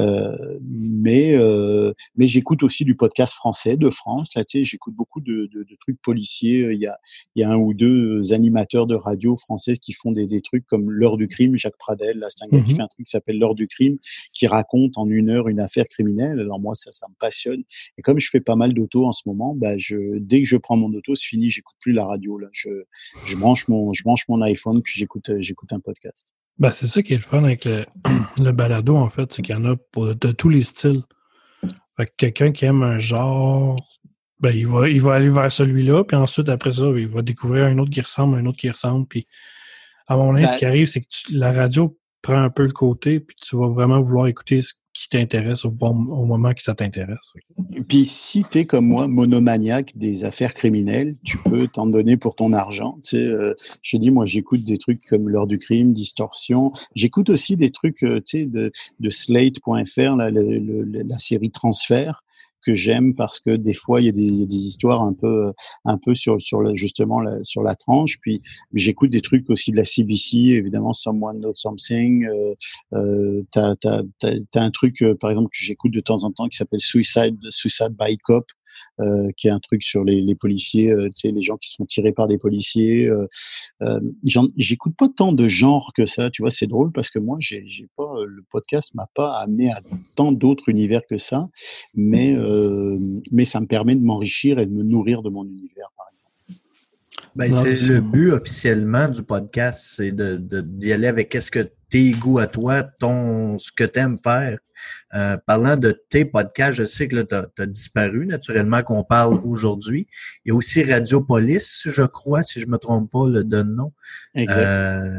D: Mais j'écoute aussi du podcast français de France. Là, tu sais, j'écoute beaucoup de trucs policiers. Il y a un ou deux animateurs de radio françaises qui font des trucs comme L'heure du crime. Jacques Pradel, là, c'est un gars qui fait un truc qui s'appelle L'heure du crime, qui raconte en 1 heure une affaire criminelle. Alors moi, ça me passionne. Et comme je fais pas mal d'auto en ce moment, dès que je prends mon auto, c'est fini, j'écoute plus la radio. Là, je branche mon iPhone puis j'écoute un podcast.
A: C'est ça qui est le fun avec le balado, en fait, c'est qu'il y en a de tous les styles. Fait que quelqu'un qui aime un genre, il va aller vers celui-là, puis ensuite, après ça, il va découvrir un autre qui ressemble, puis à mon avis, ce qui arrive, c'est que la radio prend un peu le côté, puis tu vas vraiment vouloir écouter ce qui t'intéresse au moment que ça t'intéresse.
D: Et puis, si tu es comme moi, monomaniaque des affaires criminelles, tu peux t'en donner pour ton argent. Tu sais, je te dis, moi, j'écoute des trucs comme L'heure du crime, Distorsion. J'écoute aussi des trucs, tu sais, de Slate.fr, la série Transfert, que j'aime parce que des fois il y a des histoires un peu justement sur la tranche. Puis j'écoute des trucs aussi de la CBC, évidemment Someone Knows Something. T'as un truc par exemple que j'écoute de temps en temps qui s'appelle Suicide by Cop. Qui est un truc sur les policiers, tu sais, les gens qui sont tirés par des policiers. J'écoute pas tant de genres que ça, tu vois, c'est drôle parce que moi, le podcast m'a pas amené à tant d'autres univers que ça, mais ça me permet de m'enrichir et de me nourrir de mon univers, par exemple.
E: C'est le but officiellement du podcast, c'est d'y aller avec qu'est-ce que tes goûts à toi, ce que tu aimes faire. Parlant de tes podcasts, je sais que tu as disparu, naturellement, qu'on parle aujourd'hui. Il y a aussi Radiopolis, je crois, si je me trompe pas, de nom.
D: Exact.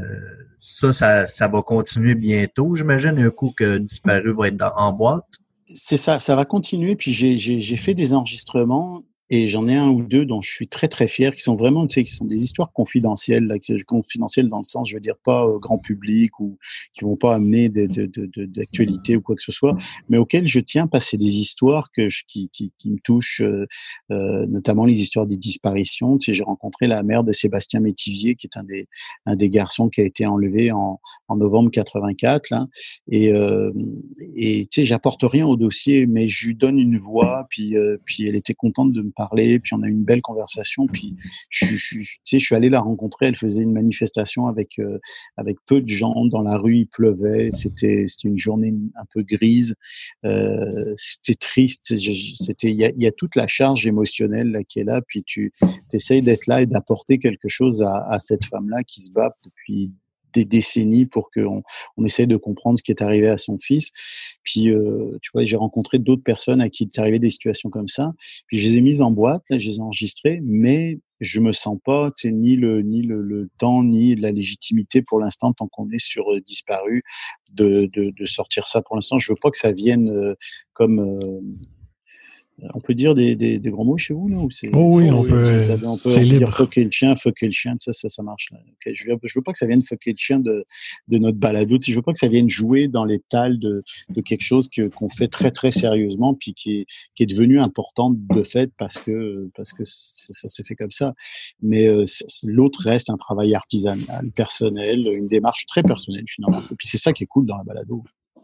E: Ça va continuer bientôt. J'imagine un coup que disparu va être en boîte.
D: C'est ça va continuer. Puis j'ai fait des enregistrements. Et j'en ai un ou deux dont je suis très très fier, qui sont vraiment, tu sais, qui sont des histoires confidentielles, là, confidentielles dans le sens, je veux dire, pas grand public ou qui vont pas amener d'actualité ou quoi que ce soit, mais auxquelles je tiens parce que c'est des histoires qui me touchent, notamment les histoires des disparitions. Tu sais, j'ai rencontré la mère de Sébastien Métivier, qui est un des garçons qui a été enlevé en novembre 84, là, et tu sais, j'apporte rien au dossier, mais je lui donne une voix, puis elle était contente de me parler, puis on a eu une belle conversation, puis tu sais, je suis allé la rencontrer, elle faisait une manifestation avec peu de gens dans la rue, il pleuvait, c'était une journée un peu grise, c'était triste, il y a toute la charge émotionnelle là qui est là, puis tu essayes d'être là et d'apporter quelque chose à cette femme-là qui se bat depuis des décennies pour qu'on essaie de comprendre ce qui est arrivé à son fils. Puis, tu vois, j'ai rencontré d'autres personnes à qui il est arrivé des situations comme ça. Puis, je les ai mises en boîte, là, je les ai enregistrées, mais je me sens pas, tu sais, ni le temps, ni la légitimité pour l'instant, tant qu'on est sur disparu, de sortir ça pour l'instant. Je veux pas que ça vienne comme... on peut dire des gros mots chez vous, là, ou c'est,
A: oui, on peut
D: dire fucker le chien, ça marche, là. Okay, je veux pas que ça vienne fucker le chien de notre balado. Je veux pas que ça vienne jouer dans les tales de quelque chose qu'on fait très, très sérieusement, puis qui est devenu important de fait parce que ça s'est fait comme ça. Mais, l'autre reste un travail artisanal, personnel, une démarche très personnelle, finalement. Et puis c'est ça qui est cool dans la balado.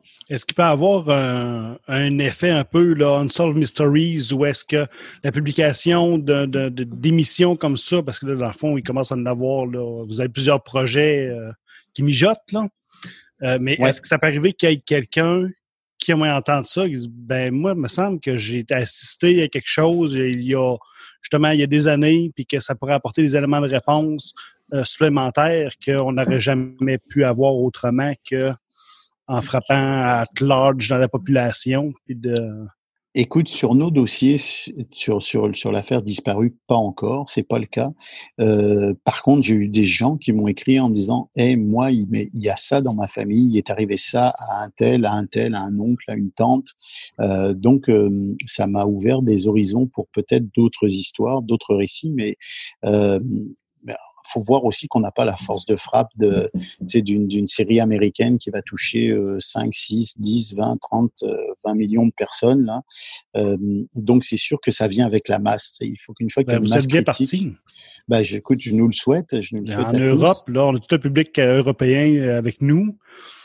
C: Est-ce qu'il peut avoir un effet un peu là, Unsolved Mysteries, ou est-ce que la publication d'émissions comme ça, parce que là, dans le fond, il commence à en avoir, là, vous avez plusieurs projets qui mijotent, là. Mais
D: Ouais.
C: est-ce que ça peut arriver qu'il y ait quelqu'un qui aimerait entendre ça, qui dit, ben moi, il me semble que j'ai assisté à quelque chose il y a des années, puis que ça pourrait apporter des éléments de réponse supplémentaires qu'on n'aurait jamais pu avoir autrement que en frappant à large dans la population. Puis
D: Écoute, sur nos dossiers, sur l'affaire disparue, pas encore, c'est pas le cas. Par contre, j'ai eu des gens qui m'ont écrit en me disant, moi, il y a ça dans ma famille, il est arrivé ça à un tel, à un oncle, à une tante. Donc, ça m'a ouvert des horizons pour peut-être d'autres histoires, d'autres récits, mais faut voir aussi qu'on n'a pas la force de frappe d'une série américaine qui va toucher 5, 6, 10, 20, 30, 20 millions de personnes là. Donc c'est sûr que ça vient avec la masse. Il faut qu'une fois qu'il y a une
C: vous
D: masse
C: êtes bien
D: critique,
C: parti.
D: écoute, je nous le souhaite,
C: En
D: à
C: Europe,
D: tous.
C: là, on a tout un public européen avec nous.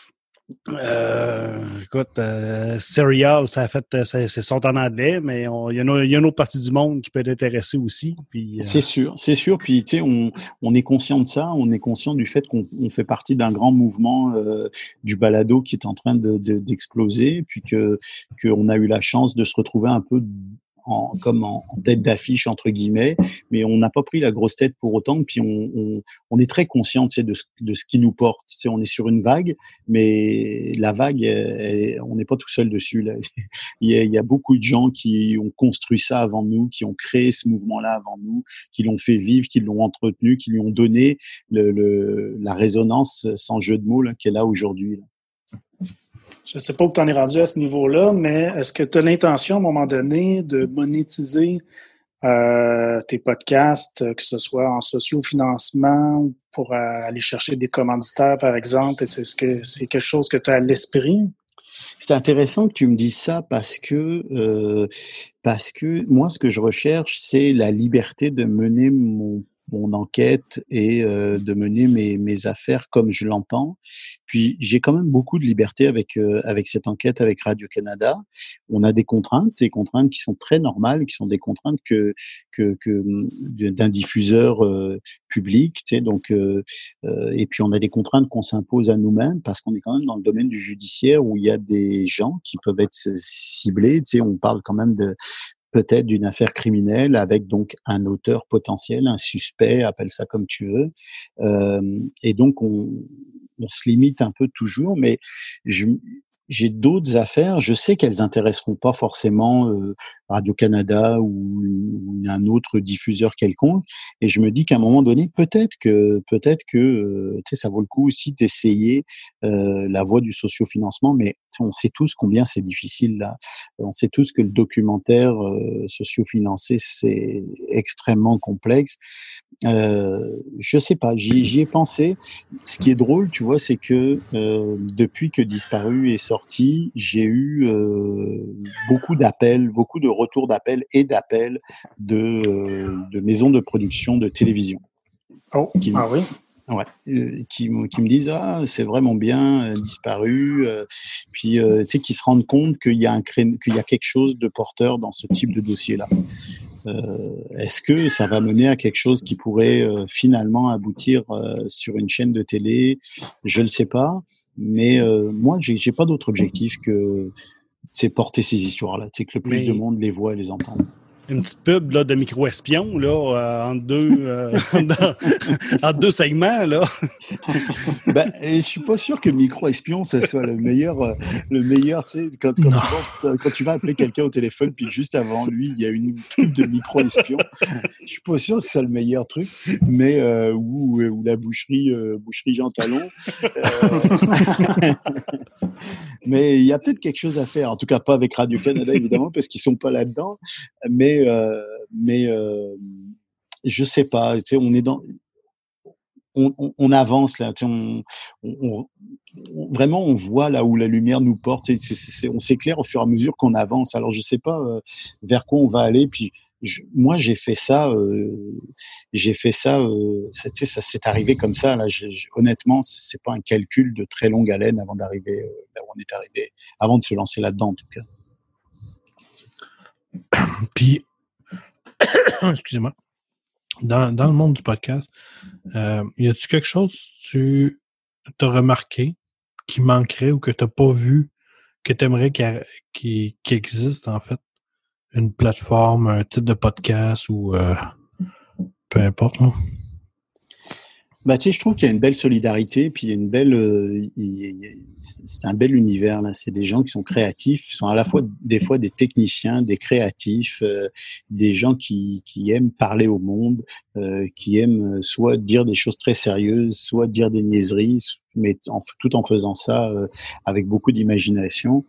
C: Écoute, Serial, c'est sont en anglais, mais il y a une autre partie du monde qui peut être intéressée aussi. Puis,
D: C'est sûr. Puis tu sais, on est conscient de ça, on est conscient du fait qu'on fait partie d'un grand mouvement du balado qui est en train d'exploser, puis qu'on a eu la chance de se retrouver un peu comme en tête d'affiche entre guillemets, mais on n'a pas pris la grosse tête pour autant. Puis on est très conscient, tu sais, de ce qui nous porte. Tu sais, on est sur une vague, mais la vague, on n'est pas tout seul dessus là. Il y a beaucoup de gens qui ont construit ça avant nous, qui ont créé ce mouvement-là avant nous, qui l'ont fait vivre, qui l'ont entretenu, qui lui ont donné la résonance, sans jeu de mots, là, qu'elle a aujourd'hui là.
B: Je ne sais pas où tu en es rendu à ce niveau-là, mais est-ce que tu as l'intention, à un moment donné, de monétiser tes podcasts, que ce soit en sociofinancement, pour aller chercher des commanditaires, par exemple? Est-ce que c'est quelque chose que tu as à l'esprit?
D: C'est intéressant que tu me dises ça parce que moi, ce que je recherche, c'est la liberté de mener mon enquête et de mener mes affaires comme je l'entends. Puis j'ai quand même beaucoup de liberté avec cette enquête avec Radio-Canada. On a des contraintes qui sont très normales, qui sont des contraintes d'un diffuseur public, tu sais. Donc et puis on a des contraintes qu'on s'impose à nous-mêmes parce qu'on est quand même dans le domaine du judiciaire où il y a des gens qui peuvent être ciblés. Tu sais, on parle quand même peut-être d'une affaire criminelle avec donc un auteur potentiel, un suspect, appelle ça comme tu veux. Et donc on se limite un peu toujours, mais j'ai d'autres affaires. Je sais qu'elles intéresseront pas forcément Radio-Canada ou un autre diffuseur quelconque. Et je me dis qu'à un moment donné, peut-être que tu sais, ça vaut le coup aussi d'essayer la voie du sociofinancement. Mais on sait tous combien c'est difficile là. On sait tous que le documentaire sociofinancé, c'est extrêmement complexe. Je sais pas, j'y ai pensé. Ce qui est drôle, tu vois, c'est que depuis que Disparu est sorti, j'ai eu beaucoup d'appels, beaucoup de retours d'appels et d'appels de maisons de production de télévision.
B: Oh, oui.
D: Ouais, qui me disent c'est vraiment bien Disparu, puis tu sais, qui se rendent compte qu'il y a quelque chose de porteur dans ce type de dossier là. Est-ce que ça va mener à quelque chose qui pourrait finalement aboutir sur une chaîne de télé? Je ne sais pas, mais moi j'ai pas d'autre objectif que c'est porter ces histoires là, c'est que le plus de monde les voit et les entende.
C: Une petite pub là, de micro-espion là, entre deux segments. Là.
D: Je suis pas sûr que micro-espion, ça soit le meilleur, tu sais, quand tu vas appeler quelqu'un au téléphone, puis juste avant lui, il y a une pub de micro-espion. Je suis pas sûr que ce soit le meilleur truc, mais ou la boucherie Jean Talon. Mais il y a peut-être quelque chose à faire, en tout cas pas avec Radio-Canada évidemment, parce qu'ils sont pas là-dedans. Mais je sais pas. Tu sais, on est dans, on avance là. Tu sais, vraiment, on voit là où la lumière nous porte. Et on s'éclaire au fur et à mesure qu'on avance. Alors je sais pas vers quoi on va aller. Puis moi j'ai fait ça. Ça s'est arrivé comme ça. Là, honnêtement, c'est pas un calcul de très longue haleine avant d'arriver là où on est arrivé, avant de se lancer là-dedans en tout cas.
A: Puis, excusez-moi, dans le monde du podcast, y a-tu quelque chose que tu as remarqué qui manquerait ou que tu n'as pas vu, que tu aimerais qu'il existe, en fait? Une plateforme, un type de podcast ou peu importe, non?
D: Bah, tu sais, je trouve qu'il y a une belle solidarité, puis il y a une belle, c'est un bel univers là. C'est des gens qui sont créatifs, qui sont à la fois des fois des techniciens, des créatifs, des gens qui aiment parler au monde, qui aiment soit dire des choses très sérieuses, soit dire des niaiseries, mais tout en faisant ça avec beaucoup d'imagination.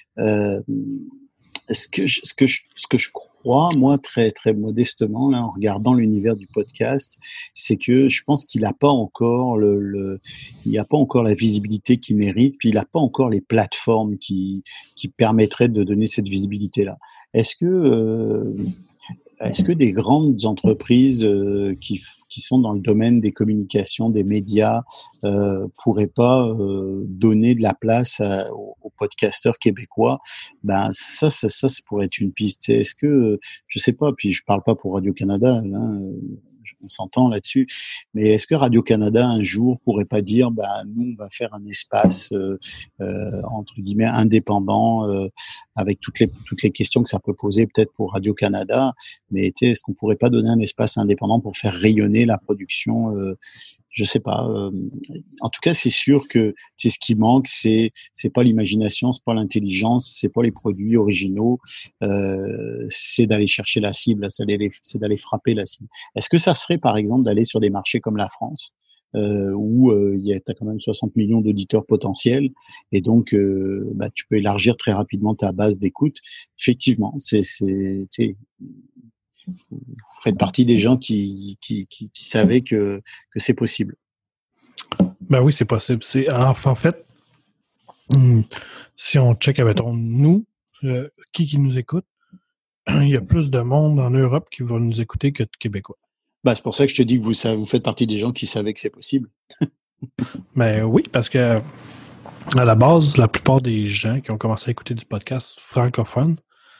D: Ce que je crois, moi, très, très modestement, là, en regardant l'univers du podcast, c'est que je pense qu'il n'a pas encore il n'y a pas encore la visibilité qu'il mérite, puis il n'a pas encore les plateformes qui permettraient de donner cette visibilité-là. Est-ce que des grandes entreprises qui sont dans le domaine des communications, des médias, pourraient pas donner de la place aux podcasteurs québécois? Ben ça pourrait être une piste. Est-ce que je sais pas. Puis je parle pas pour Radio-Canada, hein, on s'entend là-dessus. Mais est-ce que Radio-Canada un jour pourrait pas dire, bah nous on va faire un espace entre guillemets indépendant avec toutes les questions que ça peut poser peut-être pour Radio-Canada, mais est-ce qu'on pourrait pas donner un espace indépendant pour faire rayonner la production? Je sais pas. En tout cas, c'est sûr que c'est ce qui manque. C'est pas l'imagination, c'est pas l'intelligence, c'est pas les produits originaux. C'est d'aller chercher la cible, c'est d'aller frapper la cible. Est-ce que ça serait, par exemple, d'aller sur des marchés comme la France, où t'as quand même 60 millions d'auditeurs potentiels, et donc tu peux élargir très rapidement ta base d'écoute. Effectivement, vous faites partie des gens qui savaient que c'est possible.
A: Ben oui, c'est possible. En fait, si on check avec nous, qui nous écoute, il y a plus de monde en Europe qui va nous écouter que de Québécois.
D: Ben, c'est pour ça que je te dis que vous faites partie des gens qui savaient que c'est possible.
A: Ben oui, parce que à la base, la plupart des gens qui ont commencé à écouter du podcast francophone,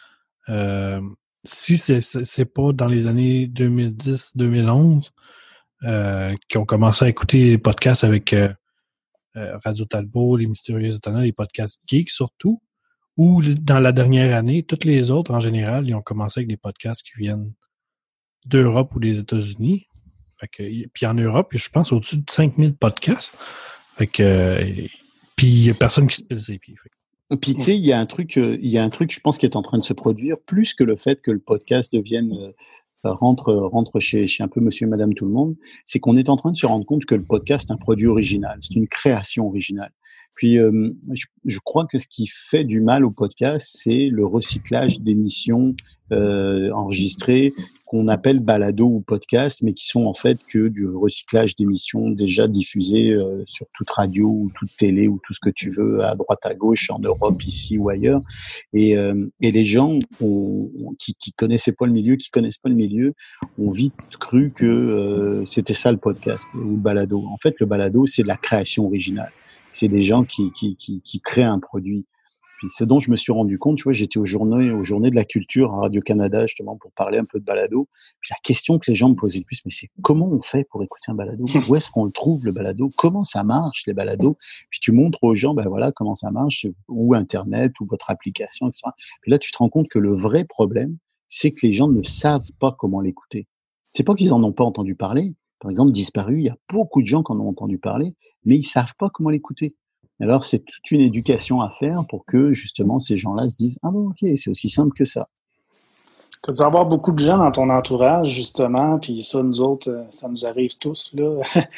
A: si c'est pas dans les années 2010-2011 qui ont commencé à écouter les podcasts avec Radio Talbot, Les Mystérieux Étonnants, les podcasts geeks surtout, ou dans la dernière année, toutes les autres en général, ils ont commencé avec des podcasts qui viennent d'Europe ou des États-Unis. Fait que, puis en Europe, je pense au-dessus de 5000 podcasts. Fait que, puis il n'y a personne qui se pile ses pieds.
D: Puis tu sais, il y a un truc, je pense, qui est en train de se produire, plus que le fait que le podcast devienne rentre chez un peu monsieur et madame tout le monde, c'est qu'on est en train de se rendre compte que le podcast est un produit original, c'est une création originale. Puis je crois que ce qui fait du mal au podcast, c'est le recyclage d'émissions enregistrées qu'on appelle balado ou podcast, mais qui sont en fait que du recyclage d'émissions déjà diffusées sur toute radio ou toute télé ou tout ce que tu veux, à droite, à gauche, en Europe, ici ou ailleurs. Et les gens qui connaissaient pas le milieu, qui connaissent pas le milieu, ont vite cru que c'était ça le podcast ou le balado. En fait, le balado, c'est de la création originale. C'est des gens qui créent un produit. Puis ce dont je me suis rendu compte, tu vois, j'étais aux journées de la culture à Radio-Canada, justement, pour parler un peu de balado. Puis la question que les gens me posaient le plus, mais c'est comment on fait pour écouter un balado? Où est-ce qu'on le trouve, le balado? Comment ça marche, les balados? Puis tu montres aux gens, ben voilà, comment ça marche, ou Internet, ou votre application, etc. Puis là, tu te rends compte que le vrai problème, c'est que les gens ne savent pas comment l'écouter. C'est pas qu'ils en ont pas entendu parler. Par exemple, Disparu, il y a beaucoup de gens qui en ont entendu parler, mais ils savent pas comment l'écouter. Alors, c'est toute une éducation à faire pour que, justement, ces gens-là se disent « Ah bon, ok, c'est aussi simple que ça. »
B: Tu as dû avoir beaucoup de gens dans ton entourage, justement, puis ça, nous autres, ça nous arrive tous, là,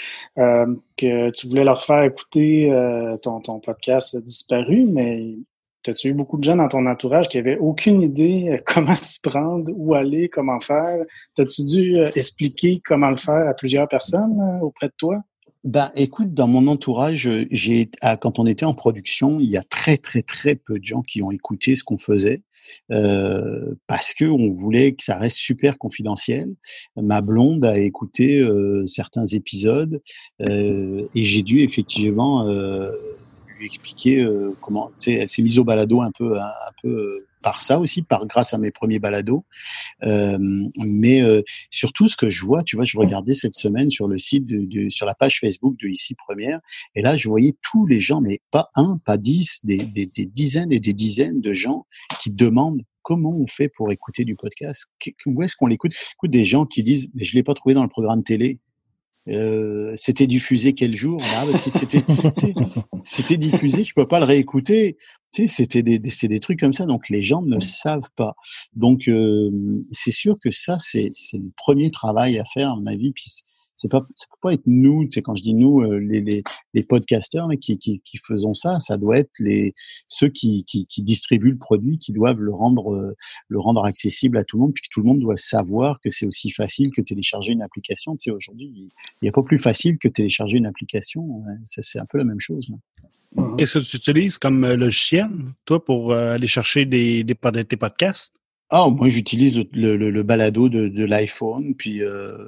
B: que tu voulais leur faire écouter ton podcast Disparu, mais as-tu eu beaucoup de gens dans ton entourage qui n'avaient aucune idée comment s'y prendre, où aller, comment faire? T'as-tu dû expliquer comment le faire à plusieurs personnes auprès de toi?
D: Ben, écoute, dans mon entourage, quand on était en production, il y a très, très, très peu de gens qui ont écouté ce qu'on faisait. parce que on voulait que ça reste super confidentiel. Ma blonde a écouté certains épisodes et j'ai dû effectivement lui expliquer comment. Tu sais, elle s'est mise au balado un peu par ça aussi, grâce à mes premiers balados. Mais surtout, ce que je vois, tu vois, je regardais cette semaine sur le site sur la page Facebook de Ici Première, et là, je voyais tous les gens, mais pas un, pas 10, des dizaines et des dizaines de gens qui demandent comment on fait pour écouter du podcast, où est-ce qu'on l'écoute. Écoute, des gens qui disent, mais je l'ai pas trouvé dans le programme télé. C'était diffusé quel jour? Ah, bah, c'était diffusé, je peux pas le réécouter. Tu sais, c'est des trucs comme ça, donc les gens ne savent pas. Donc c'est sûr que ça, c'est le premier travail à faire, à mon avis. Puis ça peut pas être nous. Tu sais, quand je dis nous, les podcasteurs qui faisons ça, ça doit être ceux qui distribuent le produit, qui doivent le rendre accessible à tout le monde, puis que tout le monde doit savoir que c'est aussi facile que télécharger une application. Tu sais, aujourd'hui, il n'y a pas plus facile que télécharger une application. C'est un peu la même chose.
C: Qu'est-ce que tu utilises comme logiciel, toi, pour aller chercher tes podcasts?
D: Ah, moi, j'utilise le balado de l'iPhone, puis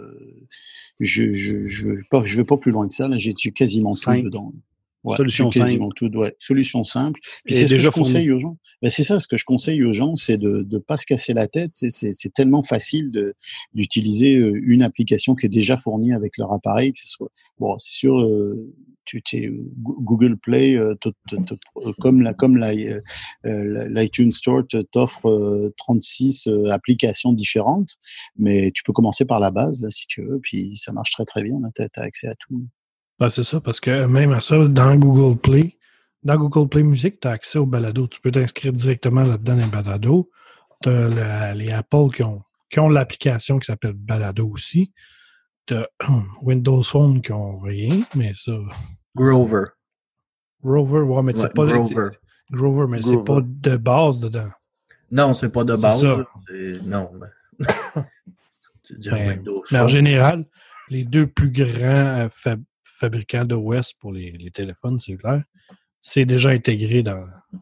D: je vais pas plus loin que ça. Là, j'ai quasiment tout dedans. Ouais,
C: Solution
D: quasiment
C: simple.
D: tout, ouais. Solution simple. Puis
C: Et
D: c'est ce que
C: déjà
D: je conseille aux gens. Ben, c'est ça, ce que je conseille aux gens, c'est de pas se casser la tête. C'est tellement facile d'utiliser une application qui est déjà fournie avec leur appareil, que ce soit, bon, c'est sûr, Google Play, comme l'iTunes Store t'offre 36 applications différentes, mais tu peux commencer par la base, là, si tu veux, puis ça marche très très bien. T'as accès à tout.
A: Ben, c'est ça, parce que même à ça, dans Google Play Music, tu as accès au balado. Tu peux t'inscrire directement là-dedans dans les balados. Tu as les Apple qui ont l'application qui s'appelle Balado aussi. Tu as Windows Phone qui ont rien, mais ça.
E: Grover.
A: Ouais, mais c'est pas
E: Grover.
A: Grover, mais c'est pas de base dedans.
E: Non, c'est pas de base.
A: Ça.
E: Non. Tu dis Windows Phone.
A: Mais en général, les deux plus grands fabricants de OS pour les téléphones cellulaires, c'est déjà intégré dans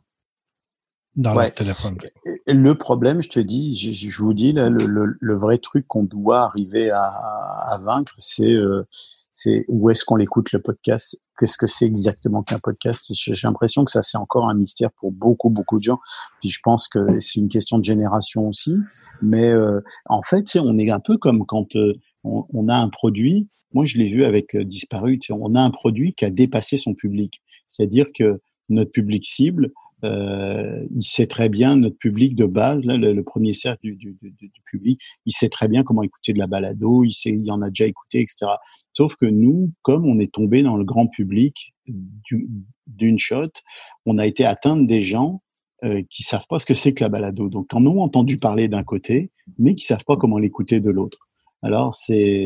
A: leur téléphone.
D: Le problème, je te dis, je vous dis, là, le vrai truc qu'on doit arriver à vaincre, c'est où est-ce qu'on l'écoute, le podcast. Qu'est-ce que c'est exactement qu'un podcast? J'ai l'impression que ça, c'est encore un mystère pour beaucoup, beaucoup de gens. Puis je pense que c'est une question de génération aussi. Mais en fait, on est un peu comme quand on a un produit. Moi, je l'ai vu avec Disparu. On a un produit qui a dépassé son public. C'est-à-dire que notre public cible, il sait très bien, notre public de base, là, le premier cercle du public, il sait très bien comment écouter de la balado, il en a déjà écouté, etc. Sauf que nous, comme on est tombé dans le grand public d'une shot, on a été atteindre des gens qui savent pas ce que c'est que la balado. Donc, en ont entendu parler d'un côté, mais qui savent pas comment l'écouter de l'autre. Alors,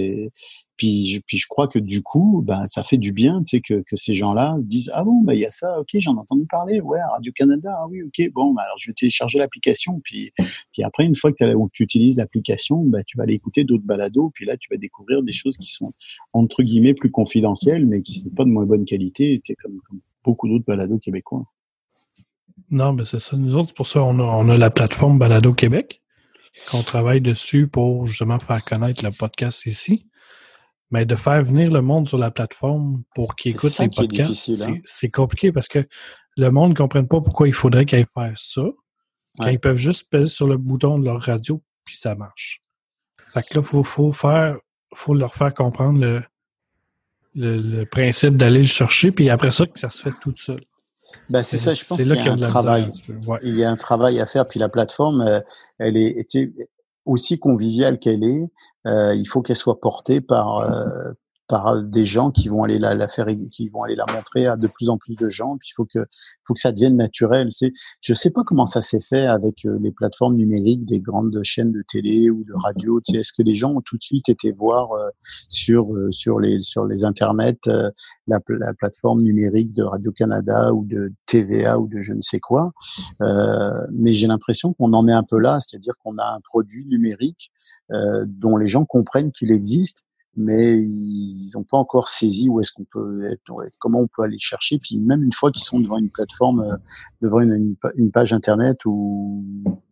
D: puis je crois que du coup, ben, ça fait du bien, tu sais, que ces gens-là disent, ah bon, ben, il y a ça, ok, j'en ai entendu parler, ouais, Radio-Canada, ah oui, ok, bon, ben, alors je vais télécharger l'application, puis après, une fois que tu utilises l'application, ben, tu vas aller écouter d'autres balados, puis là, tu vas découvrir des choses qui sont, entre guillemets, plus confidentielles, mais qui sont pas de moins bonne qualité, tu sais, comme beaucoup d'autres balados québécois.
A: Non, ben, c'est ça. Nous autres, pour ça, on a la plateforme Balado Québec, qu'on travaille dessus pour justement faire connaître le podcast ici. Mais de faire venir le monde sur la plateforme pour qu'ils écoutent les podcasts, c'est compliqué parce que le monde ne comprenne pas pourquoi il faudrait qu'ils aillent faire ça. Quand ils peuvent juste peser sur le bouton de leur radio, puis ça marche. Fait que là, faut leur faire comprendre le principe d'aller le chercher, puis après ça, que ça se fait tout seul.
D: Ben, c'est ça, je pense qu'il y a un travail. Il y a un travail à faire, puis la plateforme, elle est aussi conviviale qu'elle est, il faut qu'elle soit portée par des gens qui vont aller qui vont aller la montrer à de plus en plus de gens. Puis il faut que ça devienne naturel. Je sais pas comment ça s'est fait avec les plateformes numériques des grandes chaînes de télé ou de radio. Est-ce que les gens ont tout de suite été voir sur les internets la plateforme numérique de Radio-Canada ou de TVA ou de je ne sais quoi. Mais j'ai l'impression qu'on en est un peu là, c'est-à-dire qu'on a un produit numérique dont les gens comprennent qu'il existe, mais ils n'ont pas encore saisi où est-ce qu'on peut être, comment on peut aller chercher. Puis même une fois qu'ils sont devant une plateforme, devant une page internet ou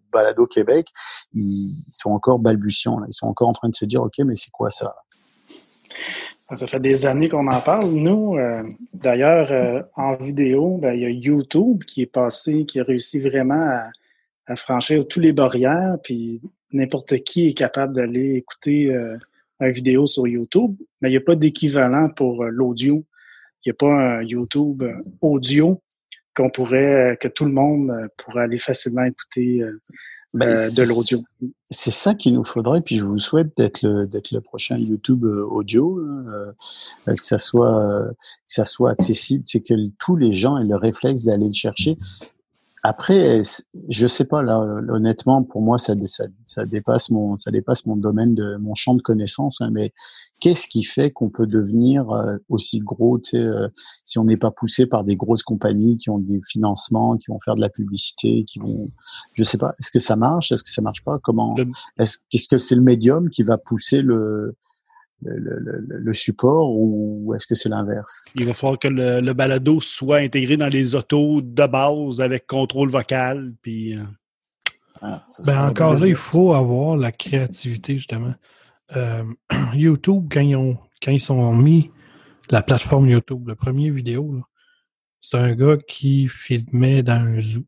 D: Balado Québec, ils sont encore balbutiants. Là. Ils sont encore en train de se dire, OK, mais c'est quoi ça?
B: Ça fait des années qu'on en parle. Nous, d'ailleurs, en vidéo, il y a YouTube qui est passé, qui a réussi vraiment à franchir tous les barrières, puis n'importe qui est capable d'aller écouter une vidéo sur YouTube, mais il n'y a pas d'équivalent pour l'audio. Il n'y a pas un YouTube audio que tout le monde pourrait aller facilement écouter de l'audio.
D: C'est ça qu'il nous faudrait, puis je vous souhaite d'être le prochain YouTube audio, que ça soit accessible, c'est que tous les gens aient le réflexe d'aller le chercher. Après, je sais pas là, honnêtement, pour moi, ça dépasse mon domaine mon champ de connaissances. Hein, mais qu'est-ce qui fait qu'on peut devenir aussi gros, tu sais, si on n'est pas poussé par des grosses compagnies qui ont des financements, qui vont faire de la publicité, je sais pas. Est-ce que ça marche? Est-ce que ça marche pas? Qu'est-ce que c'est le médium qui va pousser le support ou est-ce que c'est l'inverse?
C: Il va falloir que le balado soit intégré dans les autos de base avec contrôle vocal. Puis,
A: encore là, il faut avoir la créativité, justement. YouTube, quand ils sont mis la plateforme YouTube, le premier vidéo, là, c'est un gars qui filmait dans un zoo.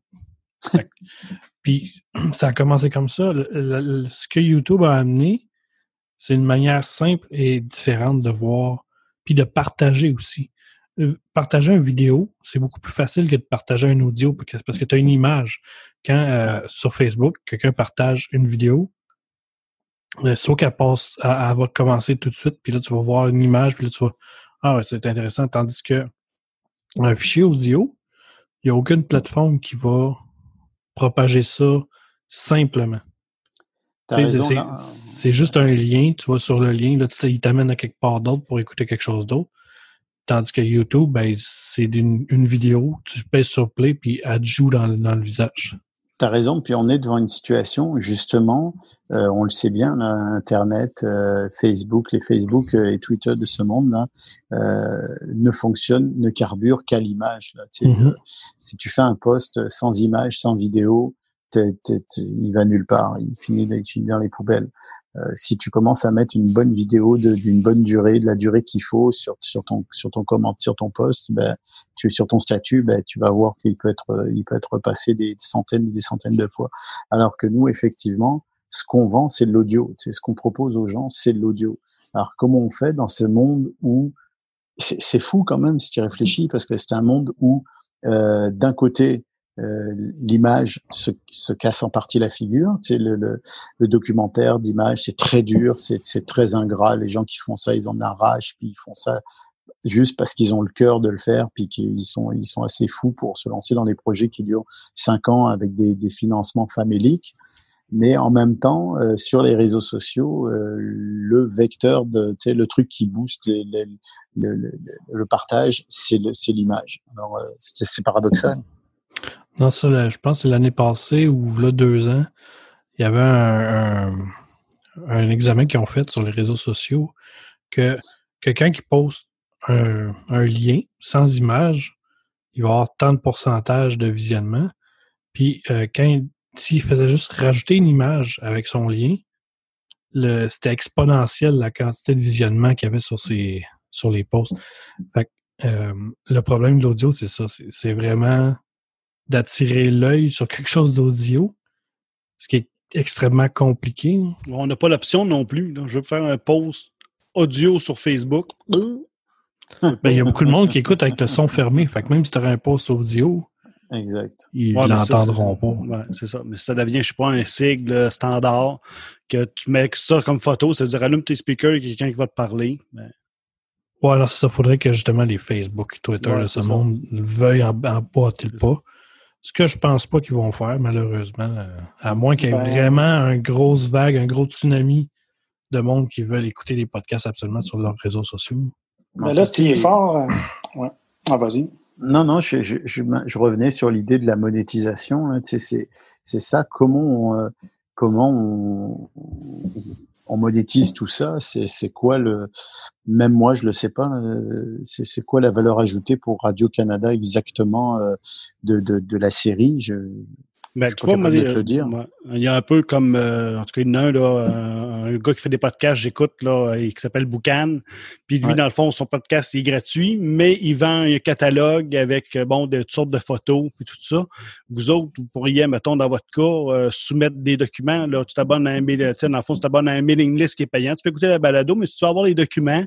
A: Puis ça a commencé comme ça. Ce que YouTube a amené, c'est une manière simple et différente de voir, puis de partager aussi. Partager une vidéo, c'est beaucoup plus facile que de partager un audio parce que tu as une image. Quand sur Facebook, quelqu'un partage une vidéo, soit qu'elle passe, elle va commencer tout de suite, puis là, tu vas voir une image, puis là, tu vas ah ouais, c'est intéressant. Tandis que un fichier audio, il n'y a aucune plateforme qui va propager ça simplement. C'est juste un lien, tu vas sur le lien, là, il t'amène à quelque part d'autre pour écouter quelque chose d'autre. Tandis que YouTube, c'est une vidéo, tu pèses sur play, puis elle te joue dans le visage.
D: T'as raison, puis on est devant une situation, justement, on le sait bien, là, Internet, Facebook, les Facebook et Twitter de ce monde là, ne carburent qu'à l'image. Là. Si tu fais un post sans image, sans vidéo, il va nulle part, il finit dans les poubelles. Si tu commences à mettre une bonne vidéo d'une bonne durée, de la durée qu'il faut sur ton post, sur ton statut, tu vas voir qu'il peut être passé des centaines et des centaines de fois. Alors que nous, effectivement, ce qu'on vend, c'est de l'audio. C'est ce qu'on propose aux gens, c'est de l'audio. Alors comment on fait dans ce monde où c'est fou quand même si tu réfléchis, parce que c'est un monde où d'un côté l'image se casse en partie la figure. Tu sais, le documentaire d'image, c'est très dur, c'est très ingrat. Les gens qui font ça, ils en arrachent, puis ils font ça juste parce qu'ils ont le cœur de le faire, puis qu'ils sont assez fous pour se lancer dans des projets qui durent 5 ans avec des financements faméliques. Mais en même temps, sur les réseaux sociaux, le vecteur le truc qui booste le partage, c'est l'image. Alors, c'est paradoxal.
A: Non, ça, je pense que c'est l'année passée ou là 2 ans, il y avait un examen qu'ils ont fait sur les réseaux sociaux que quelqu'un qui poste un lien sans image, il va avoir tant de pourcentage de visionnement. Puis s'il faisait juste rajouter une image avec son lien, c'était exponentiel la quantité de visionnement qu'il y avait sur les posts. Fait que, le problème de l'audio, c'est ça. C'est vraiment d'attirer l'œil sur quelque chose d'audio, ce qui est extrêmement compliqué.
C: On n'a pas l'option non plus. Là. Je veux faire un post audio sur Facebook.
A: Il y a beaucoup de monde qui écoute avec le son fermé. Fait que même si tu aurais un post audio,
D: exact.
A: Ils ne l'entendront pas.
C: Ouais, c'est ça. Mais si ça devient, je sais pas, un sigle standard, que tu mets ça comme photo, ça veut dire allume tes speakers, il y a quelqu'un qui va te parler. Mais...
A: Ouais, alors ça, faudrait que justement les Facebook, Twitter, ce monde veuillent emboîter le pas. Ce que je pense pas qu'ils vont faire, malheureusement, à moins qu'il y ait vraiment un grosse vague, un gros tsunami de monde qui veulent écouter les podcasts absolument sur leurs réseaux sociaux.
B: Mais là, ce qui est fort... ouais. Ah, vas-y.
D: Non, je revenais sur l'idée de la monétisation. Là. Tu sais, c'est ça, comment on monétise tout ça. C'est quoi même moi, je le sais pas. C'est quoi la valeur ajoutée pour Radio-Canada exactement de la série.
C: Ben,
D: Je suis
C: tu
D: pas
C: vois,
D: capable de te le dire.
C: il y a un peu comme, en tout cas, il y en a un, là, un gars qui fait des podcasts, j'écoute, là, qui s'appelle Boucan. Puis lui,
D: Ouais.
C: dans le fond, son podcast, il est gratuit, mais il vend un catalogue avec, bon, de toutes sortes de photos et tout ça. Vous autres, vous pourriez, mettons, dans votre cas, soumettre des documents. Là, tu t'abonnes à dans le fond, tu t'abonnes à un mailing list qui est payant. Tu peux écouter la balado, mais si tu veux avoir les documents,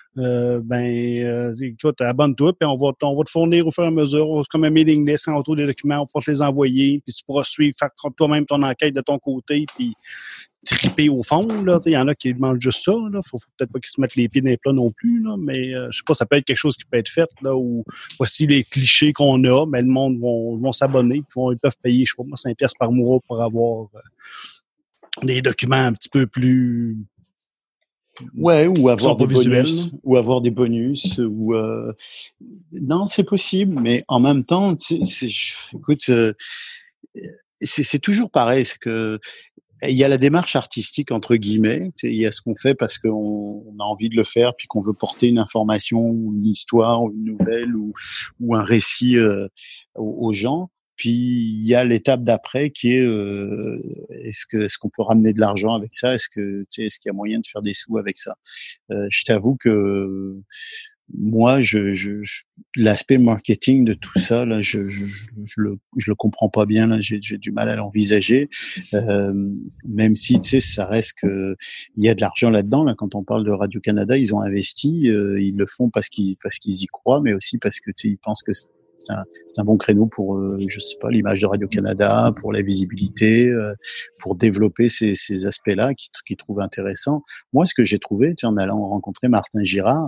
C: écoute, abonne-toi, puis on va te fournir au fur et à mesure. C'est comme un mailing list autour des documents, on pourra te les envoyer, puis tu pourras suivre, faire toi-même ton enquête de ton côté, puis triper au fond. Là. Il y en a qui demandent juste ça. Là. Faut peut-être pas qu'ils se mettent les pieds dans les plats non plus, là, mais je sais pas, ça peut être quelque chose qui peut être fait, là, où voici les clichés qu'on a, mais le monde vont s'abonner, puis ils peuvent payer, je sais pas moi, 5 piastres par mois pour avoir des documents un petit peu plus...
D: Ouais, ou avoir des
C: visuels,
D: bonus, non, c'est possible, mais en même temps, écoute, c'est toujours pareil, c'est que il y a la démarche artistique entre guillemets, il y a ce qu'on fait parce qu'on a envie de le faire, puis qu'on veut porter une information ou une histoire ou une nouvelle ou un récit aux gens. Puis il y a l'étape d'après qui est est-ce qu'on peut ramener de l'argent avec ça? Est-ce qu'il y a moyen de faire des sous avec ça? Je t'avoue que moi, l'aspect marketing de tout ça, là, je le comprends pas bien. Là, j'ai du mal à l'envisager, même si tu sais, ça reste que il y a de l'argent là-dedans. Là, quand on parle de Radio-Canada, ils ont investi, ils le font parce qu'ils y croient, mais aussi parce que tu sais, ils pensent que c'est un bon créneau pour, je sais pas, l'image de Radio-Canada, pour la visibilité, pour développer ces aspects-là qu'ils trouvent intéressants. Moi, ce que j'ai trouvé, en allant rencontrer Martin Girard,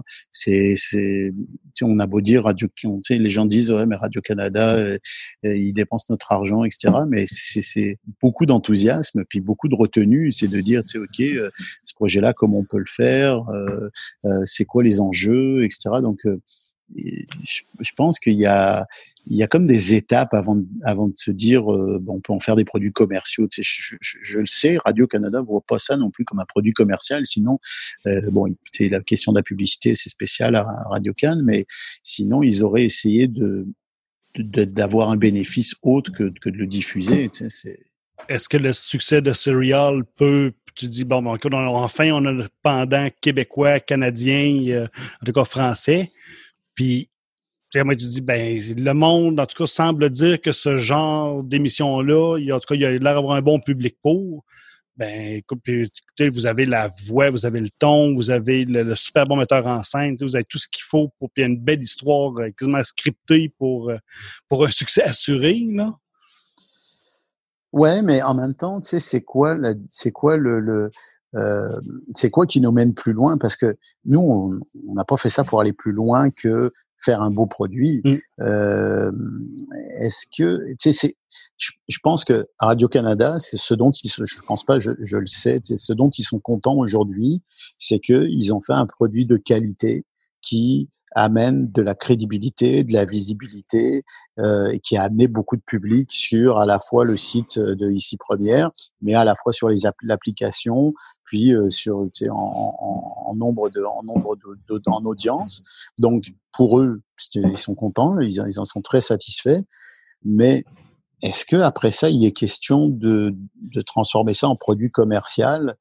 D: on a beau dire les gens disent ouais, mais Radio-Canada, ils dépensent notre argent, etc. Mais c'est beaucoup d'enthousiasme, puis beaucoup de retenue. C'est de dire, ok, ce projet-là, comment on peut le faire, c'est quoi les enjeux, etc. Donc je pense qu'il y a comme des étapes avant de se dire on peut en faire des produits commerciaux. Tu sais, je le sais, Radio-Canada voit pas ça non plus comme un produit commercial. Sinon, c'est la question de la publicité, c'est spécial à Radio-Can, mais sinon ils auraient essayé d'avoir un bénéfice autre que de le diffuser. Tu sais,
C: Est-ce que le succès de Serial peut, tu dis, enfin, on a le pendant québécois, canadien, en tout cas français, puis moi, tu dis, le monde, en tout cas, semble dire que ce genre d'émission-là, en tout cas, il a l'air d'avoir un bon public pour. Écoutez, vous avez la voix, vous avez le ton, vous avez le super bon metteur en scène, vous avez tout ce qu'il faut pour qu'il y ait une belle histoire quasiment scriptée pour un succès assuré, là.
D: Ouais, mais en même temps, tu sais, c'est quoi qui nous mène plus loin? Parce que nous, on n'a pas fait ça pour aller plus loin que faire un beau produit. Est-ce que, tu sais, je pense que Radio-Canada, c'est ce dont je pense pas, je le sais, c'est ce dont ils sont contents aujourd'hui, c'est que ils ont fait un produit de qualité qui amène de la crédibilité, de la visibilité, et qui a amené beaucoup de public sur à la fois le site de Ici Première, mais à la fois sur l'application, puis sur en audience. Donc pour eux, ils sont contents, ils en sont très satisfaits. Mais est-ce que après ça, il est question de transformer ça en produit commercial?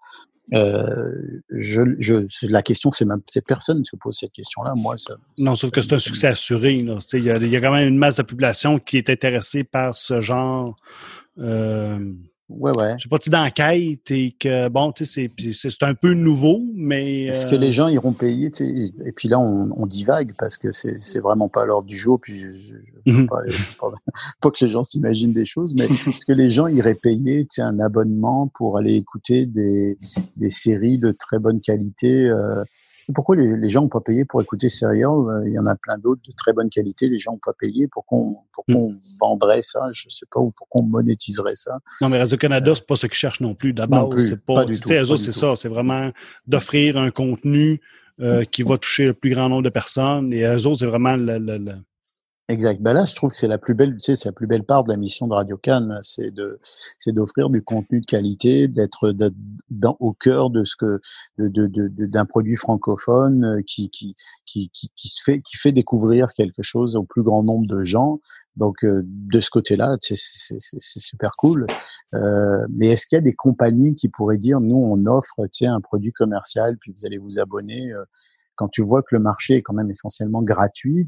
D: La question, c'est personne ne se pose cette question-là. Moi,
C: non, sauf que c'est un succès assuré. Il y a quand même une masse de population qui est intéressée par ce genre.
D: Ouais.
C: Je sais pas, d'enquête et que c'est un peu nouveau, mais.
D: Est-ce que les gens iront payer, et puis là, on divague parce que c'est vraiment pas à l'ordre du jour. Puis je veux pas que les gens s'imaginent des choses, mais est-ce que les gens iraient payer, un abonnement pour aller écouter des séries de très bonne qualité? Pourquoi les gens n'ont pas payé pour écouter Serial? Il y en a plein d'autres de très bonne qualité. Les gens n'ont pas payé. Pourquoi on vendrait ça? Je sais pas. Ou pourquoi on monétiserait ça?
C: Non, mais Radio-Canada, c'est pas ce qu'ils cherchent non plus. D'abord, c'est pas du tout. Eux autres, c'est ça. C'est vraiment d'offrir un contenu qui va toucher le plus grand nombre de personnes. Et eux autres, c'est vraiment
D: Exact. Ben là, je trouve que c'est la plus belle, tu sais, c'est la plus belle part de la mission de Radio Cannes, c'est d'offrir du contenu de qualité, d'être au cœur de ce que, d'un produit francophone qui fait découvrir quelque chose au plus grand nombre de gens. Donc, de ce côté-là, c'est super cool. Mais est-ce qu'il y a des compagnies qui pourraient dire, nous, on offre, tu sais, un produit commercial, puis vous allez vous abonner, quand tu vois que le marché est quand même essentiellement gratuit,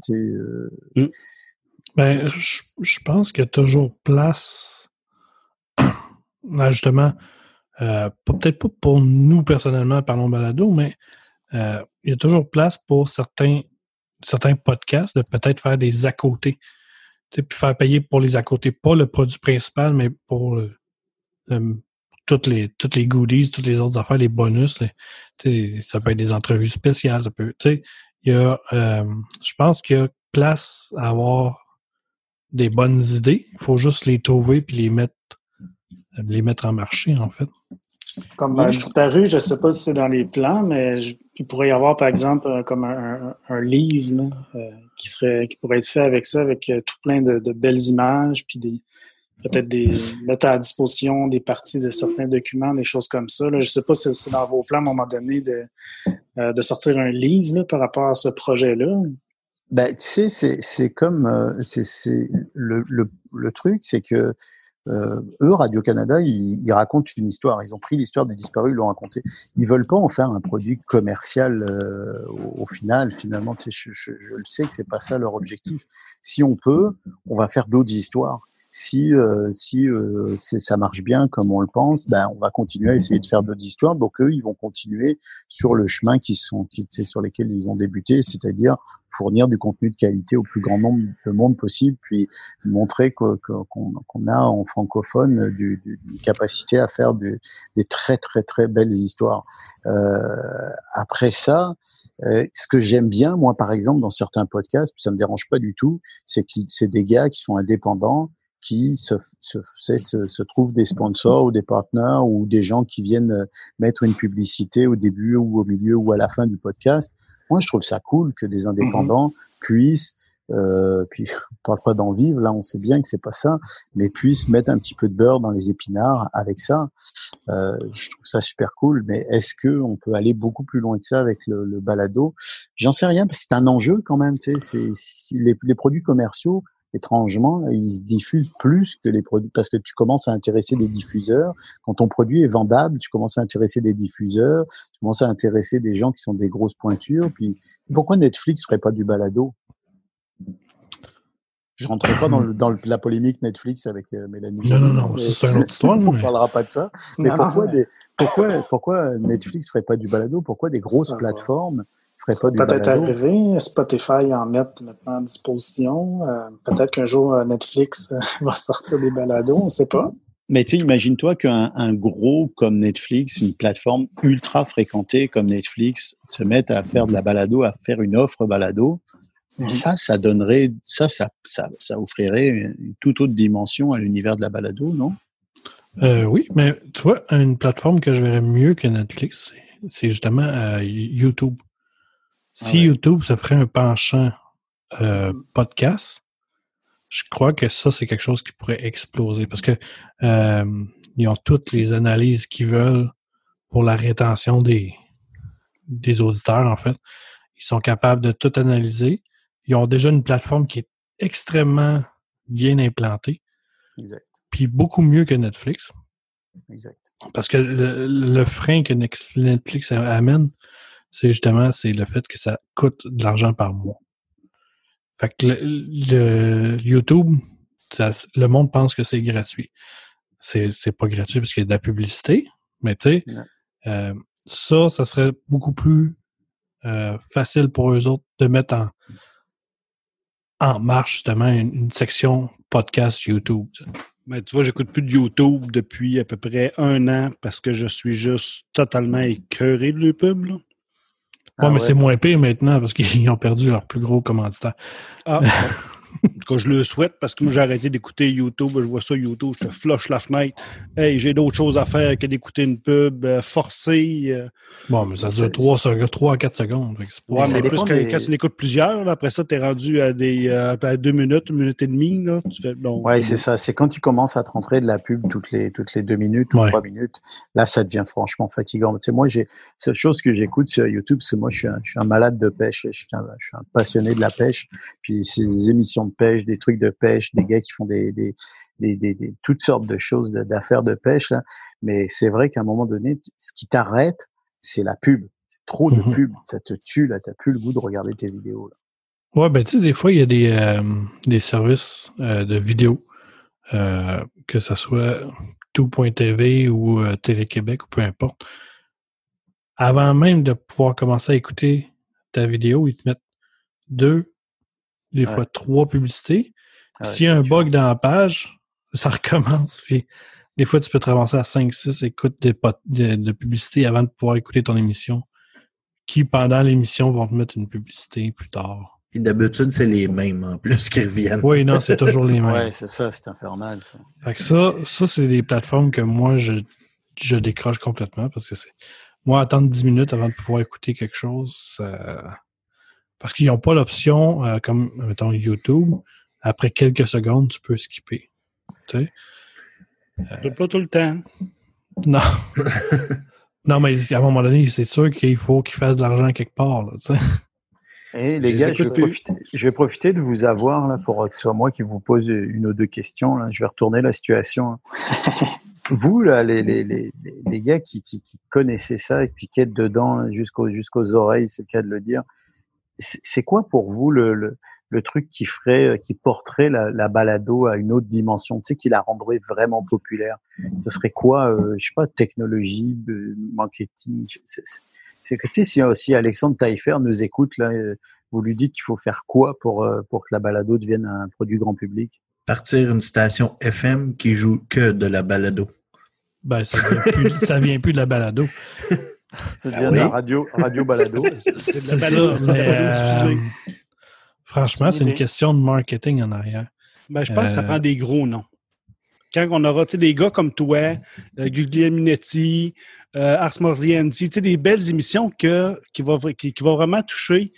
A: Ben, je pense qu'il y a toujours place, justement, peut-être pas pour nous personnellement, parlons balado, mais il y a toujours place pour certains podcasts de peut-être faire des à côté. Puis faire payer pour les à côté, pas le produit principal, mais pour toutes les goodies, toutes les autres affaires, les bonus. Ça peut être des entrevues spéciales, ça peut. Il y a, je pense qu'il y a place à avoir des bonnes idées. Il faut juste les trouver puis les mettre en marché, en fait.
B: Comme disparu, je ne sais pas si c'est dans les plans, mais il pourrait y avoir, par exemple, comme un livre là, qui pourrait être fait avec ça, avec tout plein de belles images, puis peut-être mettre à disposition des parties de certains documents, des choses comme ça. Là. Je ne sais pas si c'est dans vos plans à un moment donné de sortir un livre là, par rapport à ce projet-là.
D: Ben, tu sais, c'est comme le truc, c'est que eux, Radio-Canada, ils racontent une histoire. Ils ont pris l'histoire des disparus, ils l'ont racontée. Ils veulent pas en faire un produit commercial au final. Finalement, tu sais, je le sais que c'est pas ça leur objectif. Si on peut, on va faire d'autres histoires. Si ça marche bien comme on le pense, ben on va continuer à essayer de faire d'autres histoires. Donc eux, ils vont continuer sur le chemin sur lesquels ils ont débuté, c'est-à-dire fournir du contenu de qualité au plus grand nombre de monde possible, puis montrer qu'on a en francophone une capacité à faire des très très très belles histoires. Après ça, ce que j'aime bien, moi par exemple, dans certains podcasts, ça me dérange pas du tout, c'est que c'est des gars qui sont indépendants, qui se trouvent des sponsors ou des partenaires ou des gens qui viennent mettre une publicité au début ou au milieu ou à la fin du podcast. Moi, je trouve ça cool que des indépendants puissent, puis on parle pas d'en vivre, là on sait bien que c'est pas ça, mais puissent mettre un petit peu de beurre dans les épinards avec ça. Je trouve ça super cool, mais est-ce que on peut aller beaucoup plus loin que ça avec le balado? J'en sais rien, parce que c'est un enjeu quand même, tu sais, les produits commerciaux, étrangement, ils se diffusent plus que les produits, parce que tu commences à intéresser des diffuseurs. Quand ton produit est vendable, tu commences à intéresser des diffuseurs, tu commences à intéresser des gens qui sont des grosses pointures. Puis, pourquoi Netflix ferait pas du balado? Je rentrerai pas dans la polémique Netflix avec Mélanie Joly.
A: Non, c'est une autre histoire.
D: On parlera pas de ça. Mais pourquoi Netflix ferait pas du balado? Pourquoi des grosses plateformes ferait pas du balado?
B: Peut-être arriver. Spotify en met maintenant à disposition. Peut-être qu'un jour, Netflix va sortir des balados, on ne sait pas.
D: Mais tu sais, imagine-toi qu'un gros comme Netflix, une plateforme ultra fréquentée comme Netflix, se mette à faire de la balado, à faire une offre balado. Ça donnerait, ça offrirait une toute autre dimension à l'univers de la balado, non?
A: Oui, mais tu vois, une plateforme que je verrais mieux que Netflix, c'est justement YouTube. Si YouTube se ferait un penchant podcast, je crois que ça, c'est quelque chose qui pourrait exploser parce que ils ont toutes les analyses qu'ils veulent pour la rétention des auditeurs, en fait. Ils sont capables de tout analyser. Ils ont déjà une plateforme qui est extrêmement bien implantée.
D: Exact.
A: Puis beaucoup mieux que Netflix.
D: Exact.
A: Parce que le frein que Netflix amène, c'est le fait que ça coûte de l'argent par mois. Fait que le YouTube, le monde pense que c'est gratuit. C'est pas gratuit parce qu'il y a de la publicité, mais tu sais, ça serait beaucoup plus facile pour eux autres de mettre en marche justement une section podcast YouTube.
C: Mais tu vois, j'écoute plus de YouTube depuis à peu près 1 an parce que je suis juste totalement écœuré de l'UPUB, là.
A: Mais c'est moins pire maintenant parce qu'ils ont perdu leur plus gros commanditaire.
C: Ah, En tout cas, je le souhaite parce que moi, j'ai arrêté d'écouter YouTube. Je vois ça, YouTube, je te flush la fenêtre. Hey, j'ai d'autres choses à faire que d'écouter une pub forcée.
A: Bon, mais ça dure 3 à 4 secondes.
C: Ouais, mais plus quand tu en écoutes plusieurs, là, après ça, tu es rendu à 2 minutes, 1 minute et demie. Là, tu fais, non,
D: ouais, c'est ça. C'est quand il commence à te rentrer de la pub toutes les 2 minutes ou 3 minutes. Là, ça devient franchement fatigant. Tu sais, moi, cette chose que j'écoute sur YouTube, c'est moi, je suis un malade de pêche. Je suis un passionné de la pêche. Puis ces émissions de pêche, des trucs de pêche, des gars qui font des toutes sortes de choses, d'affaires de pêche, là. Mais c'est vrai qu'à un moment donné, ce qui t'arrête, c'est la pub. C'est trop de pub. Ça te tue, là. T'as plus le goût de regarder tes vidéos, là.
A: Ouais, ben, tu sais, des fois, il y a des services de vidéo, que ce soit tout.tv ou Télé-Québec ou peu importe. Avant même de pouvoir commencer à écouter ta vidéo, ils te mettent 2, des fois 3 publicités. S'il y a un bug dans la page, ça recommence. Puis, des fois, tu peux te ramasser à 5-6 écoutes de publicité avant de pouvoir écouter ton émission, qui, pendant l'émission, vont te mettre une publicité plus tard.
E: Et d'habitude, c'est les mêmes en plus qui reviennent.
A: Oui, non, c'est toujours les mêmes.
D: Ouais, c'est ça, c'est infernal, ça.
A: Fait que ça c'est des plateformes que moi, je décroche complètement parce que c'est. Moi, attendre 10 minutes avant de pouvoir écouter quelque chose, parce qu'ils n'ont pas l'option, comme, mettons, YouTube, après quelques secondes, tu peux skipper. Tu sais?
C: Pas tout le temps.
A: Non. Non, mais à un moment donné, c'est sûr qu'il faut qu'ils fassent de l'argent quelque part, là, tu sais.
D: Et les gars, je vais profiter de vous avoir là pour que ce soit moi qui vous pose une ou deux questions. Là. Je vais retourner la situation. Vous, là, les gars qui connaissaient ça et qui êtes dedans là, jusqu'aux oreilles, c'est le cas de le dire. C'est quoi pour vous le truc qui porterait la balado à une autre dimension, tu sais, qui la rendrait vraiment populaire? Ce serait quoi, je sais pas, technologie, marketing? C'est que, tu sais, si Alexandre Taillefer nous écoute, là, vous lui dites qu'il faut faire quoi pour que la balado devienne un produit grand public?
E: Partir une station FM qui joue que de la balado.
A: Ben, ça vient plus de la balado.
D: Ça devient de la radio balado.
A: C'est de la balado, franchement, c'est une question de marketing en arrière.
C: Ben, je pense que ça prend des gros noms. Quand on aura des gars comme toi, Guglielminetti, Ars Moriendi, des belles émissions qui vont vraiment toucher,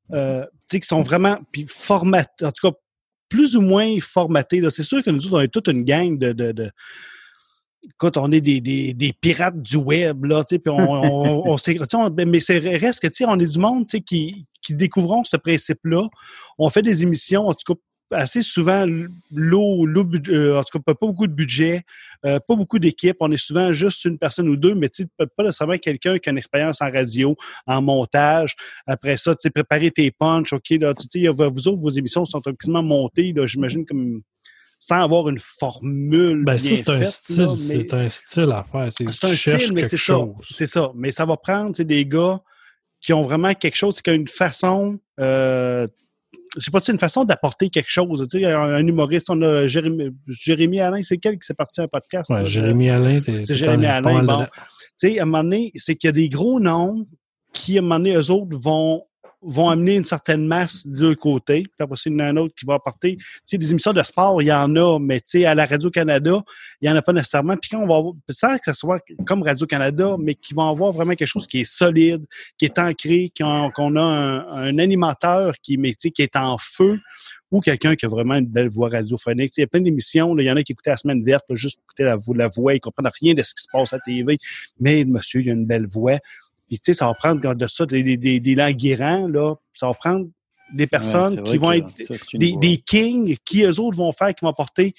C: qui sont vraiment formatées, en tout cas, plus ou moins formatées. Là. C'est sûr que nous autres, on est toute une gang de écoute, on est des pirates du web, là, puis on mais c'est reste que, on est du monde, qui découvrons ce principe-là. On fait des émissions, en tout cas, assez souvent, en tout cas, pas beaucoup de budget, pas beaucoup d'équipe. On est souvent juste une personne ou deux, mais pas nécessairement quelqu'un qui a une expérience en radio, en montage. Après ça, préparer tes punchs, OK, là, vous autres, vos émissions sont quasiment montées, là, j'imagine, comme sans avoir une formule bien
A: ça, c'est
C: faite.
A: C'est un style à faire. C'est un style,
C: mais c'est ça. C'est ça. Mais ça va prendre des gars qui ont vraiment quelque chose, qui ont une façon... je sais pas si c'est une façon d'apporter quelque chose. Un humoriste, on a Jérémy Alain, c'est quel qui s'est parti à un podcast?
A: Ouais, Jérémy Alain.
C: C'est Jérémy Alain. Bon. À un moment donné, c'est qu'il y a des gros noms qui, à un moment donné, eux autres vont amener une certaine masse de deux côtés. Puis après, il y en a un autre qui va apporter... des émissions de sport, il y en a, mais à la Radio-Canada, il n'y en a pas nécessairement. Puis quand on va avoir... Sans que ce soit comme Radio-Canada, mais qui vont avoir vraiment quelque chose qui est solide, qui est ancré, qu'on a un animateur qui est en feu, ou quelqu'un qui a vraiment une belle voix radiophonique. Il y a plein d'émissions, il y en a qui écoutaient La Semaine verte, là, juste écouter la voix, ils ne comprennent rien de ce qui se passe à la TV, mais monsieur, il a une belle voix. Puis, ça va prendre de ça des languirants, là. Ça va prendre des personnes qui vont être des kings, qui eux autres vont faire, qui vont porter.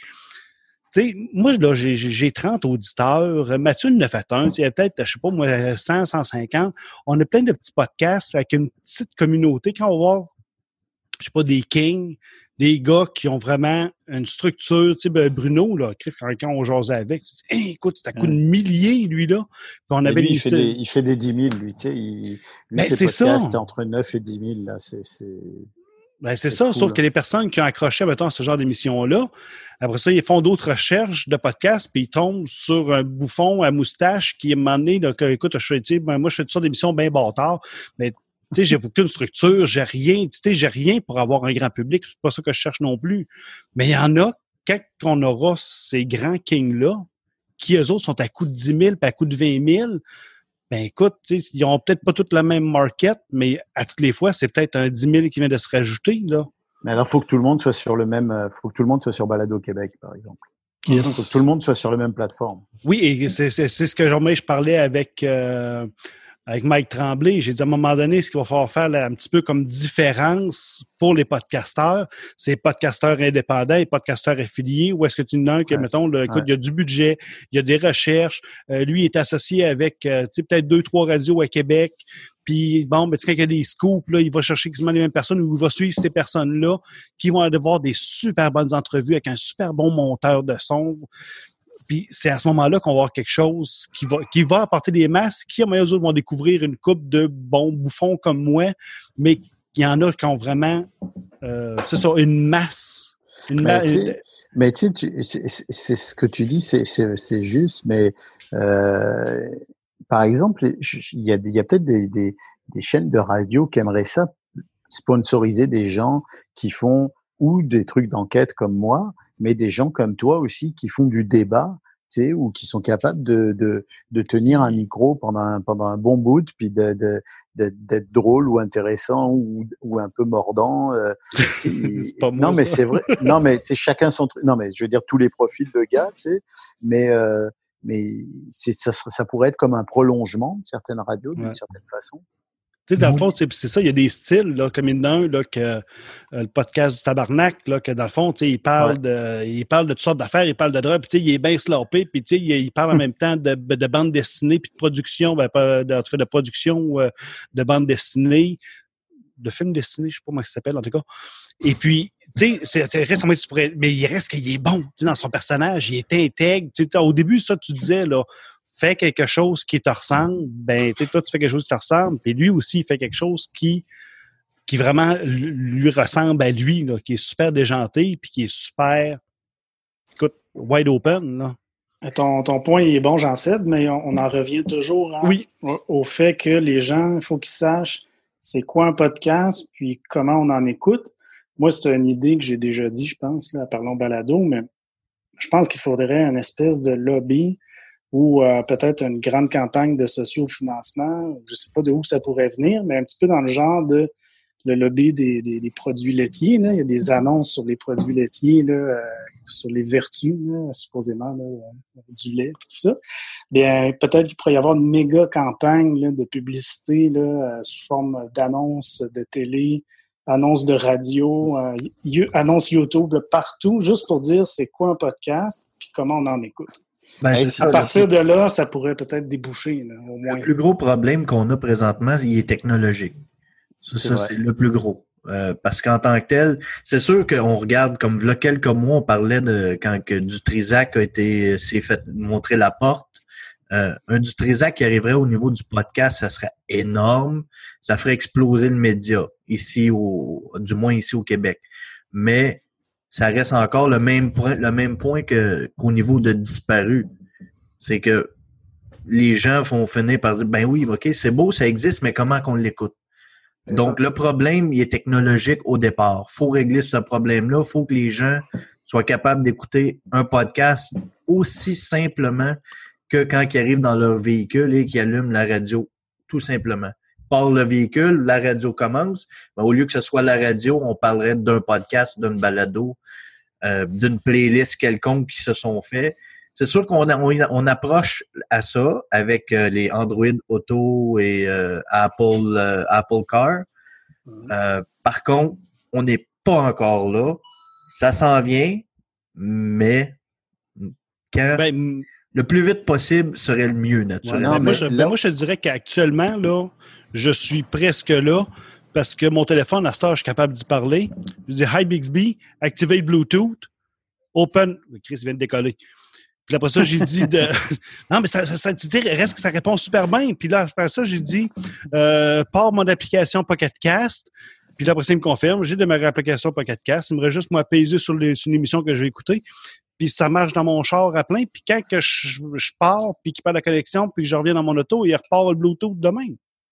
C: Moi, là, j'ai 30 auditeurs. Mathieu en a fait un. Il y a peut-être, je sais pas, moi, 100, 150. On a plein de petits podcasts avec une petite communauté. Quand on va voir, je sais pas, des kings, des gars qui ont vraiment une structure. Bruno, là, quand on jasait avec, écoute, c'est à coup de milliers, lui, là. Puis on avait
D: lui, il fait des 10 000, lui, tu sais. Lui, ses podcasts, c'était entre 9 et 10 000, là. C'est
C: ça,
D: cool,
C: sauf que les personnes qui ont accroché, mettons, à ce genre d'émission-là, après ça, ils font d'autres recherches de podcasts, puis ils tombent sur un bouffon à moustache qui, à un moment donné, là, écoute, moi, je fais toutes sortes d'émissions bien bâtards, mais Tu sais, j'ai aucune structure, j'ai rien. Tu sais, j'ai rien pour avoir un grand public. C'est pas ça que je cherche non plus. Mais il y en a, quand on aura ces grands kings-là, qui eux autres sont à coût de 10 000 puis à coût de 20 000, ben écoute, ils n'ont peut-être pas tout le même market, mais à toutes les fois, c'est peut-être un 10 000 qui vient de se rajouter, là.
D: Mais alors, faut que tout le monde soit sur le même, faut que tout le monde soit sur Balado Québec, par exemple. Il faut que tout le monde soit sur la même plateforme.
C: Oui, et c'est ce que je parlais avec Mike Tremblay. J'ai dit à un moment donné, ce qu'il va falloir faire là, un petit peu comme différence pour les podcasteurs, c'est podcasteurs indépendants et podcasteurs affiliés. Où est-ce que tu en as un que, mettons, écoute, il y a du budget, il y a des recherches. Lui est associé avec peut-être 2-3 radios à Québec. Puis, bon, ben, quand il y a des scoops, là, il va chercher quasiment les mêmes personnes ou il va suivre ces personnes-là qui vont avoir des super bonnes entrevues avec un super bon monteur de son. Puis, c'est à ce moment-là qu'on va avoir quelque chose qui va apporter des masses, qui, à moyen autres, vont découvrir une couple de bons bouffons comme moi, mais il y en a qui ont vraiment, c'est ça, une masse.
D: Mais tu sais, c'est ce que tu dis, c'est juste, mais par exemple, il y a peut-être des chaînes de radio qui aimeraient ça, sponsoriser des gens qui font ou des trucs d'enquête comme moi, mais des gens comme toi aussi qui font du débat, tu sais, ou qui sont capables de tenir un micro pendant un bon bout, puis d'être drôle ou intéressant ou un peu mordant.
C: C'est pas moi,
D: non, mais
C: ça.
D: c'est vrai. Non, mais c'est chacun son truc. Non, mais je veux dire tous les profils de gars, tu sais. Mais ça pourrait être comme un prolongement de certaines radios d'une certaine façon.
C: Tu sais, dans le fond, c'est ça, il y a des styles, là, comme il y en a un, là, que le podcast du Tabarnak, là, que dans le fond, tu sais, il parle de toutes sortes d'affaires, il parle de drogue, puis tu sais, il est bien sloppé, puis tu sais, il parle en même temps de bande dessinée, puis de production, en tout cas de production de bande dessinée, de film dessiné, je sais pas comment ça s'appelle, en tout cas. Et puis, tu sais, c'est intéressant, mais il reste qu'il est bon, tu sais, dans son personnage, il est intègre. Tu sais, au début, ça, tu disais, là, fais quelque chose qui te ressemble, ben, tu sais, toi, tu fais quelque chose qui te ressemble, puis lui aussi, il fait quelque chose qui vraiment lui ressemble à lui, là, qui est super déjanté, puis qui est super, écoute, wide open, là.
B: Ton point est bon, j'en cède, mais on en revient toujours au fait que les gens, il faut qu'ils sachent c'est quoi un podcast, puis comment on en écoute. Moi, c'est une idée que j'ai déjà dit, je pense, là, à Parlons Balado, mais je pense qu'il faudrait une espèce de lobby ou peut-être une grande campagne de socio-financement. Je sais pas de où ça pourrait venir, mais un petit peu dans le genre de le lobby des produits laitiers. Là. Il y a des annonces sur les produits laitiers, là, sur les vertus, là, supposément, là, du lait et tout ça. Bien, peut-être qu'il pourrait y avoir une méga campagne là, de publicité là, sous forme d'annonces de télé, annonces de radio, annonces YouTube, là, partout, juste pour dire c'est quoi un podcast puis comment on en écoute.
E: Ben,
B: à partir de là, ça pourrait peut-être déboucher, là, au moins.
E: Le plus gros problème qu'on a présentement, il est technologique. Ça c'est le plus gros. Parce qu'en tant que tel, c'est sûr qu'on regarde, comme il y a quelques mois, on parlait de quand que Dutrisac s'est fait montrer la porte. Un Dutrisac qui arriverait au niveau du podcast, ça serait énorme. Ça ferait exploser le média, du moins ici au Québec. Mais ça reste encore le même point qu'au niveau de disparu. C'est que les gens vont finir par dire, ben oui, OK, c'est beau, ça existe, mais comment qu'on l'écoute? Donc, le problème, il est technologique au départ. Faut régler ce problème-là. Faut que les gens soient capables d'écouter un podcast aussi simplement que quand ils arrivent dans leur véhicule et qu'ils allument la radio, tout simplement. Par le véhicule, la radio commence. Ben, au lieu que ce soit la radio, on parlerait d'un podcast, d'une balado, d'une playlist quelconque qui se sont faits. C'est sûr qu'on approche à ça avec les Android Auto et Apple Car. Par contre, on n'est pas encore là. Ça s'en vient, mais le plus vite possible serait le mieux, naturellement.
C: Moi, je te dirais qu'actuellement, là, je suis presque là parce que mon téléphone, à cette heure, je suis capable d'y parler. Je dis « Hi Bixby, activate Bluetooth, open... » Chris vient de décoller. Puis après ça, j'ai dit non, mais ça reste que ça répond super bien. Puis là, après ça, j'ai dit pars mon application Pocket Cast. Puis là, après ça, il me confirme. J'ai démarré l'application Pocket Cast. Il me reste juste moi apaiser sur une émission que je vais écouter. Puis ça marche dans mon char à plein. Puis quand que je pars, puis qu'il perd la connexion, puis que je reviens dans mon auto, il repart le Bluetooth de même.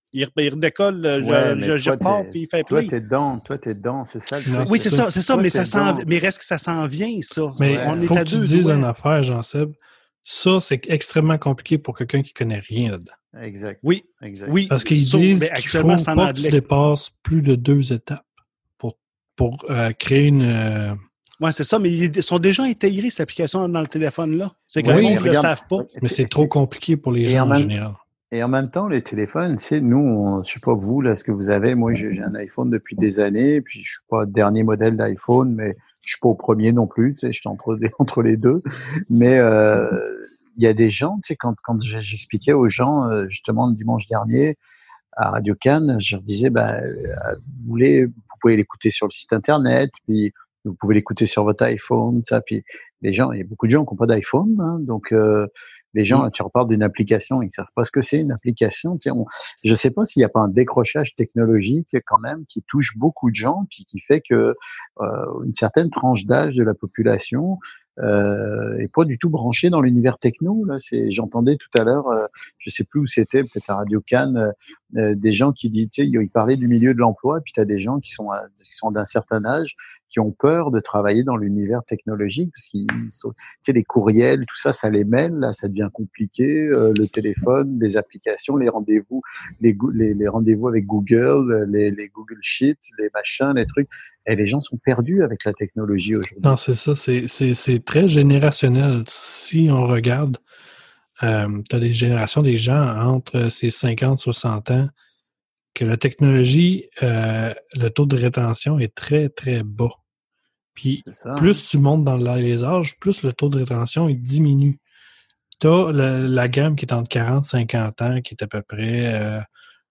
C: Il redécolle, je repars, puis il fait
D: Toi,
C: play.
D: t'es dedans, c'est ça le truc.
C: Oui, c'est ça,
D: Toi,
C: mais
D: t'es
C: reste que ça s'en vient, ça.
A: Mais
C: On
A: il faut
C: est à
A: que tu
C: deux
A: dises
C: doigts.
A: une affaire, Jean-Seb. Ça, c'est extrêmement compliqué pour quelqu'un qui connaît rien là-dedans.
D: Exact.
C: Oui,
D: Exact.
C: oui.
A: Parce qu'ils disent qu'il faut pas que tu dépasses plus de 2 étapes pour créer une...
C: Oui, c'est ça, mais ils sont déjà intégrés, ces applications dans le téléphone-là. C'est que
A: Oui,
C: le monde ne le
D: regarde,
C: savent pas.
A: Mais c'est trop compliqué pour les gens en général.
D: Et en même temps, les téléphones, tu sais, nous, je sais pas vous, là, ce que vous avez. Moi, j'ai un iPhone depuis des années, puis je suis pas le dernier modèle d'iPhone, mais je suis pas au premier non plus, tu sais, je suis entre les deux. Mais il y a des gens, tu sais, quand j'expliquais aux gens, justement, le dimanche dernier, à Radio Cannes, je leur disais, vous pouvez l'écouter sur le site internet, puis vous pouvez l'écouter sur votre iPhone, ça, puis les gens, il y a beaucoup de gens qui n'ont pas d'iPhone, hein, donc les gens, tu reparles d'une application, ils savent pas ce que c'est une application. Tu sais, je sais pas s'il n'y a pas un décrochage technologique quand même qui touche beaucoup de gens, puis qui fait que une certaine tranche d'âge de la population est pas du tout branchée dans l'univers techno. Là, j'entendais tout à l'heure, je sais plus où c'était, peut-être à Radio Cannes, des gens qui disent, tu sais, ils parlaient du milieu de l'emploi, puis tu as des gens qui sont d'un certain âge, qui ont peur de travailler dans l'univers technologique parce qu'ils sont, tu sais, les courriels, tout ça, ça les mêle, là, ça devient compliqué. Le téléphone, les applications, les rendez-vous, les rendez-vous avec Google, les Google Sheets, les machins, les trucs. Et les gens sont perdus avec la technologie aujourd'hui.
A: Non, c'est ça, c'est très générationnel. Si on regarde, tu as des générations des gens entre ces 50-60 ans que la technologie, le taux de rétention est très, très bas. Puis plus tu montes dans les âges, plus le taux de rétention il diminue. Tu as la gamme qui est entre 40-50 ans, qui est à peu près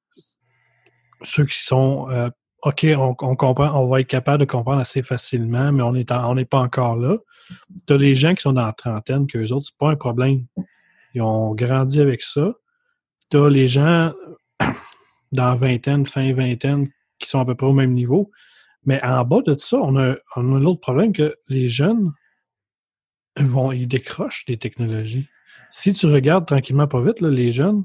A: ceux qui sont OK, on comprend, on va être capable de comprendre assez facilement, mais on n'est pas encore là. Tu as les gens qui sont dans la trentaine, qu'eux autres, c'est pas un problème. Ils ont grandi avec ça. Tu as les gens dans vingtaine, fin vingtaine, qui sont à peu près au même niveau. Mais en bas de tout ça, on a l'autre problème que les jeunes, ils décrochent des technologies. Si tu regardes tranquillement pas vite, là, les jeunes,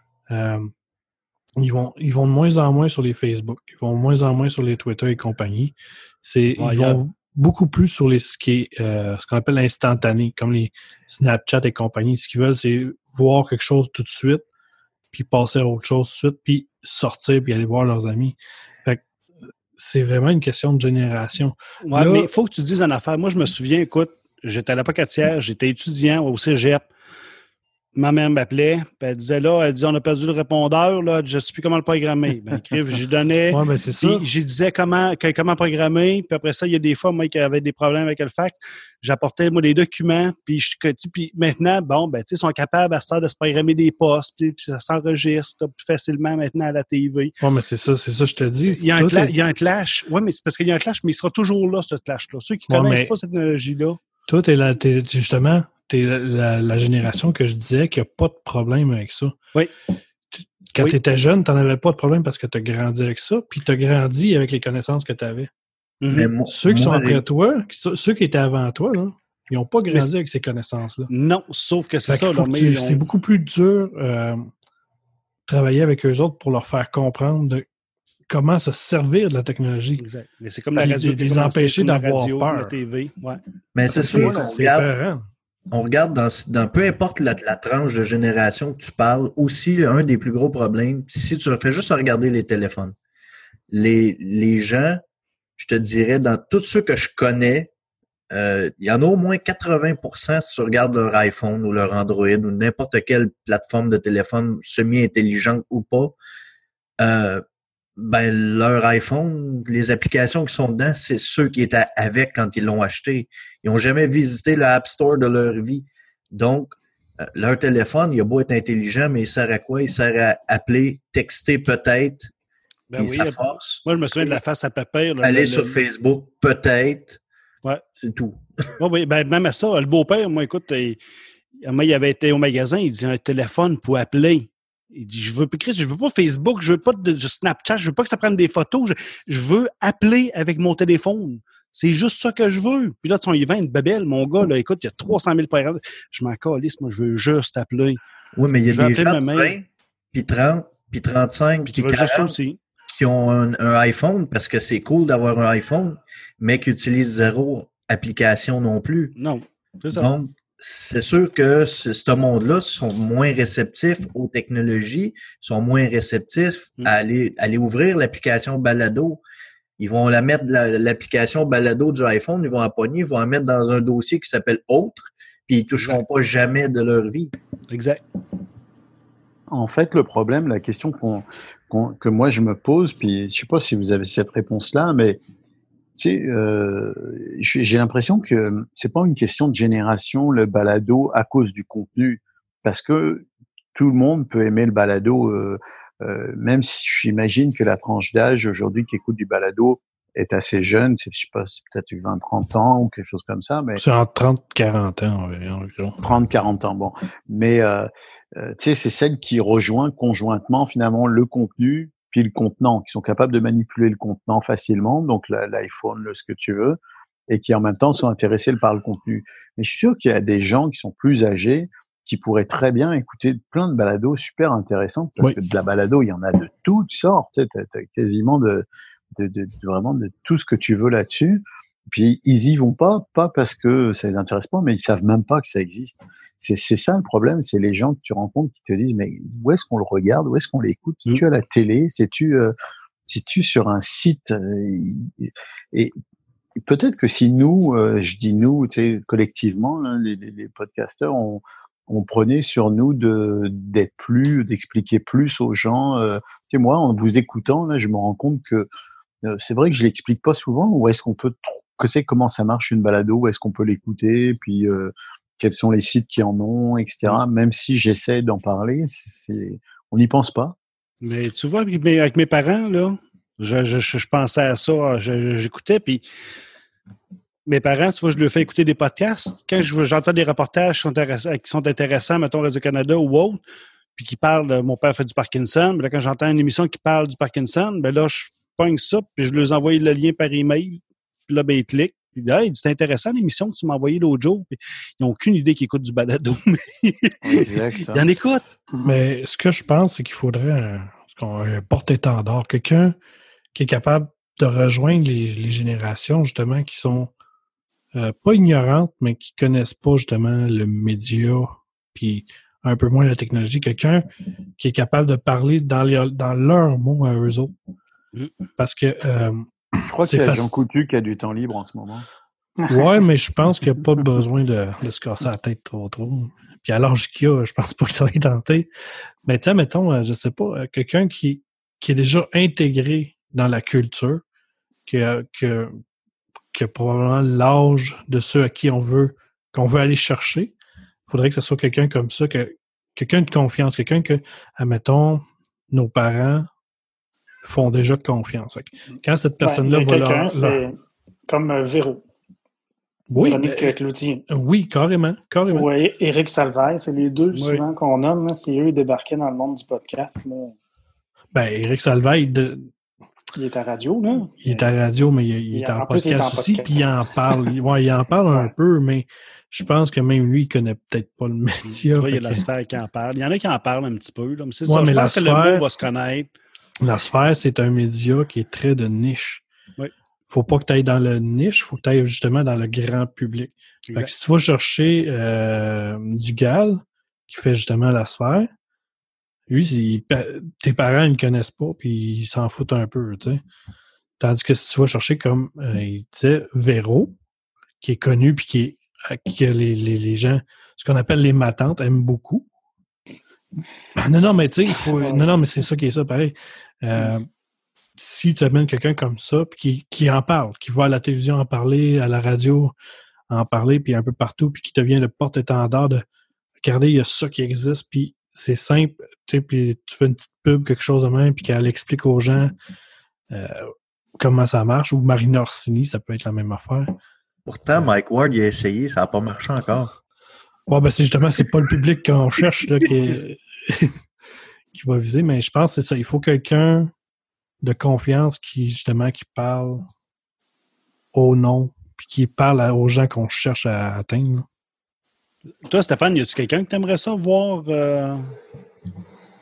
A: ils vont de moins en moins sur les Facebook, ils vont de moins en moins sur les Twitter et compagnie. Ils vont beaucoup plus sur ce qu'on appelle l'instantané, comme les Snapchat et compagnie. Ce qu'ils veulent, c'est voir quelque chose tout de suite, puis passer à autre chose tout de suite, puis sortir, puis aller voir leurs amis. Fait que c'est vraiment une question de génération.
C: Oui, mais il faut que tu dises une affaire. Moi, je me souviens, écoute, j'étais à la Pocatière, j'étais étudiant au cégep. Ma mère m'appelait, puis elle disait là, on a perdu le répondeur, là, je ne sais plus comment le programmer. Ben, j'y donnais.
A: Ouais, ben c'est ça.
C: J'y disais comment programmer, puis après ça, il y a des fois, moi, qui avait des problèmes avec le fax, j'apportais, moi, des documents, puis maintenant, bon, ben, tu sais, ils sont capables à ça de se programmer des postes, puis ça s'enregistre plus facilement maintenant à la TV.
A: Ouais, mais c'est ça, je te dis.
C: Il y a un clash. Oui, mais c'est parce qu'il y a un clash, mais il sera toujours là, ce clash-là. Ceux qui ne connaissent pas cette technologie-là.
A: Toi, justement, t'es la génération que je disais qu'il n'y a pas de problème avec ça.
C: Oui.
A: Quand tu étais jeune, tu n'en avais pas de problème parce que tu as grandi avec ça, puis tu as grandi avec les connaissances que tu avais.
C: Mm-hmm.
A: Ceux qui sont après toi, ceux qui étaient avant toi, là, ils n'ont pas grandi avec ces connaissances-là.
C: Non, sauf que c'est ça.
A: C'est beaucoup plus dur travailler avec eux autres pour leur faire comprendre comment se servir de la technologie.
C: Exact. Mais c'est comme la radio.
A: Les empêcher d'avoir peur.
C: La TV. Ouais.
E: Mais c'est sûr, on regarde dans peu importe la tranche de génération que tu parles, aussi un des plus gros problèmes, si tu fais juste regarder les téléphones, les gens, je te dirais, dans tous ceux que je connais, il y en a au moins 80%, si tu regardes leur iPhone ou leur Android ou n'importe quelle plateforme de téléphone semi-intelligente ou pas, leur iPhone, les applications qui sont dedans, c'est ceux qui étaient avec quand ils l'ont acheté. Ils n'ont jamais visité le App Store de leur vie. Donc, leur téléphone, il a beau être intelligent, mais il sert à quoi? Il sert à appeler, texter peut-être.
C: Ça force. Moi, je me souviens de la face à papier.
E: Aller sur Facebook, peut-être.
C: Ouais.
E: C'est tout.
C: Oui, même à ça, le beau-père, moi, écoute, il avait été au magasin, il dit un téléphone pour appeler. Il dit, je veux pas Facebook, je veux pas de Snapchat, je veux pas que ça prenne des photos, je veux appeler avec mon téléphone. C'est juste ça que je veux. Puis là, il vend une babelle, mon gars, là, écoute, il y a 300 000 programmes. Je m'en calisse, moi, je veux juste appeler.
E: Oui, mais il y a des gens de 20, puis 30, puis 35,
C: Puis qui
E: puis
C: veulent juste ça
E: 40
C: aussi.
E: qui ont un iPhone parce que c'est cool d'avoir un iPhone, mais qui utilisent zéro application non plus.
C: Non, c'est ça.
E: Donc, c'est sûr que ce monde-là sont moins réceptifs aux technologies, sont moins réceptifs à aller ouvrir l'application Balado. Ils vont la mettre, l'application Balado du iPhone, ils vont la pogner, ils vont la mettre dans un dossier qui s'appelle Autres, puis ils ne toucheront pas jamais de leur vie.
C: Exact.
D: En fait, le problème, la question que moi je me pose, puis je ne sais pas si vous avez cette réponse-là, mais tu sais, j'ai l'impression que c'est pas une question de génération, le balado, à cause du contenu, parce que tout le monde peut aimer le balado, même si j'imagine que la tranche d'âge aujourd'hui qui écoute du balado est assez jeune, je sais pas, c'est peut-être 20-30 ans ou quelque chose comme ça, mais
A: c'est entre 30 et 40 ans environ.
D: 30-40 ans, bon. Mais tu sais, c'est celle qui rejoint conjointement finalement le contenu puis le contenant, qui sont capables de manipuler le contenant facilement, donc l'iPhone, ce que tu veux, et qui en même temps sont intéressés par le contenu. Mais je suis sûr qu'il y a des gens qui sont plus âgés qui pourraient très bien écouter plein de balados super intéressantes, parce que de la balado, il y en a de toutes sortes, tu sais, t'as quasiment vraiment de tout ce que tu veux là-dessus. Puis ils y vont pas parce que ça les intéresse pas, mais ils savent même pas que ça existe. C'est ça le problème, c'est les gens que tu rencontres qui te disent mais où est-ce qu'on le regarde, où est-ce qu'on l'écoute, si tu à la télé, si tu sur un site et peut-être que si nous, je dis nous, tu sais collectivement là, les podcasteurs, on prenait sur nous d'expliquer plus aux gens. Tu sais moi en vous écoutant là, je me rends compte que c'est vrai que je l'explique pas souvent. Où est-ce qu'on peut comment ça marche une balado, où est-ce qu'on peut l'écouter, puis quels sont les sites qui en ont, etc. Même si j'essaie d'en parler, on n'y pense pas.
C: Mais tu vois, avec mes parents, là, je pensais à ça, j'écoutais, puis mes parents, tu vois, je leur fais écouter des podcasts. Quand j'entends des reportages qui sont intéressants, mettons Radio-Canada ou autre, puis qui parlent de mon père fait du Parkinson, ben là, quand j'entends une émission qui parle du Parkinson, ben là, je pogne ça, puis je leur envoie le lien par email, puis là, ben, ils cliquent. Puis, hey, c'est intéressant l'émission que tu m'as envoyée l'autre jour. Puis, ils n'ont aucune idée qu'ils écoutent du balado, mais
D: exact,
C: ils en écoutent.
A: Mais ce que je pense, c'est qu'il faudrait un porte-étendard, quelqu'un qui est capable de rejoindre les générations, justement, qui sont pas ignorantes, mais qui connaissent pas, justement, le média, puis un peu moins la technologie. Quelqu'un qui est capable de parler dans leurs mots à eux autres. Parce que
D: je crois qu'il y a Jean Coutu qui a du temps libre en ce moment.
A: Ouais, mais je pense qu'il n'y a pas besoin de se casser la tête trop. Puis à l'âge qu'il a, je pense pas que ça va être tenté. Mais tu sais, mettons, je sais pas, quelqu'un qui est déjà intégré dans la culture, qui a probablement l'âge de ceux à qui qu'on veut aller chercher. Il faudrait que ce soit quelqu'un comme ça, quelqu'un de confiance, quelqu'un que, admettons, nos parents font déjà confiance. Fait que quand cette personne-là va
B: c'est comme Véro.
A: Oui,
B: Véronique Cloutier.
A: Oui, carrément.
B: Oui, Éric Salvaille, c'est les deux souvent qu'on nomme. C'est eux débarqués dans le monde du podcast. Là.
A: Ben, Éric Salvaille,
B: il est à radio, là.
A: Il est à radio, mais il est en podcast aussi, puis il en parle. Il en parle un peu, mais je pense que même lui, il connaît peut-être pas le métier.
C: Il y a la sphère qui en parle. Il y en a qui en parlent un petit peu. Là, mais c'est
A: ça.
C: Je
A: pense
C: que le mot va se connaître.
A: La sphère, c'est un média qui est très de niche.
C: Oui.
A: Faut pas que tu ailles dans le niche, faut que tu ailles justement dans le grand public. Fait que si tu vas chercher Dugal, qui fait justement la sphère, lui, tes parents ne le connaissent pas, puis ils s'en foutent un peu, tu sais. Tandis que si tu vas chercher comme, il disait, Véro, qui est connu, puis que les gens, ce qu'on appelle les matantes, aiment beaucoup. Non, mais tu sais, il faut... Non, mais c'est ça qui est ça, pareil. Si tu amènes quelqu'un comme ça, puis qui en parle, qui va à la télévision en parler, à la radio en parler, puis un peu partout, puis qui devient le porte-étendard de regardez, il y a ça qui existe, puis c'est simple, tu sais, puis tu fais une petite pub, quelque chose de même, puis qu'elle explique aux gens comment ça marche, ou Marina Orsini, ça peut être la même affaire.
E: Pourtant, Mike Ward, il a essayé, ça n'a pas marché encore.
A: Ouais, ben c'est justement, c'est pas le public qu'on cherche, là, qui va viser, mais je pense que c'est ça. Il faut quelqu'un de confiance qui parle au nom, puis qui parle aux gens qu'on cherche à atteindre.
C: Toi, Stéphane, y a-tu quelqu'un que tu aimerais ça voir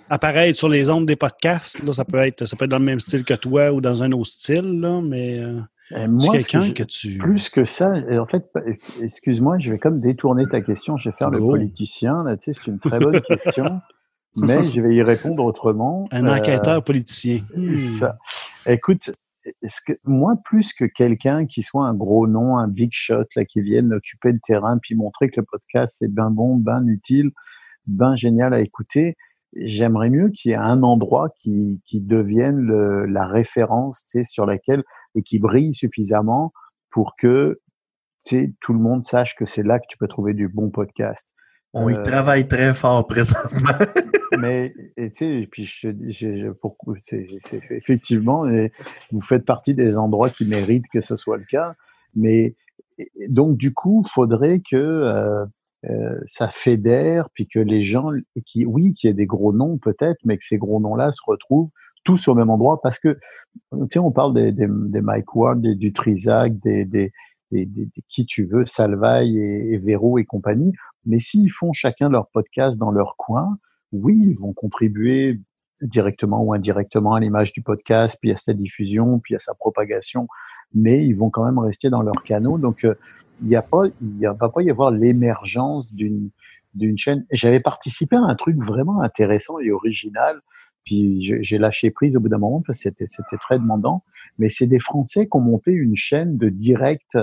C: apparaître sur les ondes des podcasts. Là, ça peut être dans le même style que toi ou dans un autre style, là, mais
D: Moi,
C: quelqu'un que tu...
D: plus que ça, et en fait, excuse-moi, je vais comme détourner ta question. Je vais faire le
C: Go.
D: politicien. Là, tu sais, c'est une très bonne question, mais je vais y répondre autrement.
C: Un enquêteur politicien.
D: Ça. Écoute, moi, plus que quelqu'un qui soit un gros nom, un big shot, là, qui vienne occuper le terrain puis montrer que le podcast c'est ben bon, ben utile, ben génial à écouter, j'aimerais mieux qu'il y ait un endroit qui devienne la référence, tu sais, sur laquelle et qui brille suffisamment pour que, tu sais, tout le monde sache que c'est là que tu peux trouver du bon podcast.
E: On y travaille très fort présentement.
D: Mais tu sais, puis c'est effectivement, vous faites partie des endroits qui méritent que ce soit le cas. Mais donc du coup, faudrait que ça fédère, puis que les gens, qu'il y ait des gros noms peut-être, mais que ces gros noms-là se retrouvent tous au même endroit, parce que tu sais, on parle des Mike Ward, du Trisac, des qui tu veux, Salvaille et Véro et compagnie. Mais s'ils font chacun leur podcast dans leur coin, oui, ils vont contribuer directement ou indirectement à l'image du podcast, puis à sa diffusion, puis à sa propagation, mais ils vont quand même rester dans leur canot. Donc, il va pas y avoir l'émergence d'une chaîne. J'avais participé à un truc vraiment intéressant et original, puis j'ai lâché prise au bout d'un moment parce que c'était très demandant. Mais c'est des Français qui ont monté une chaîne de direct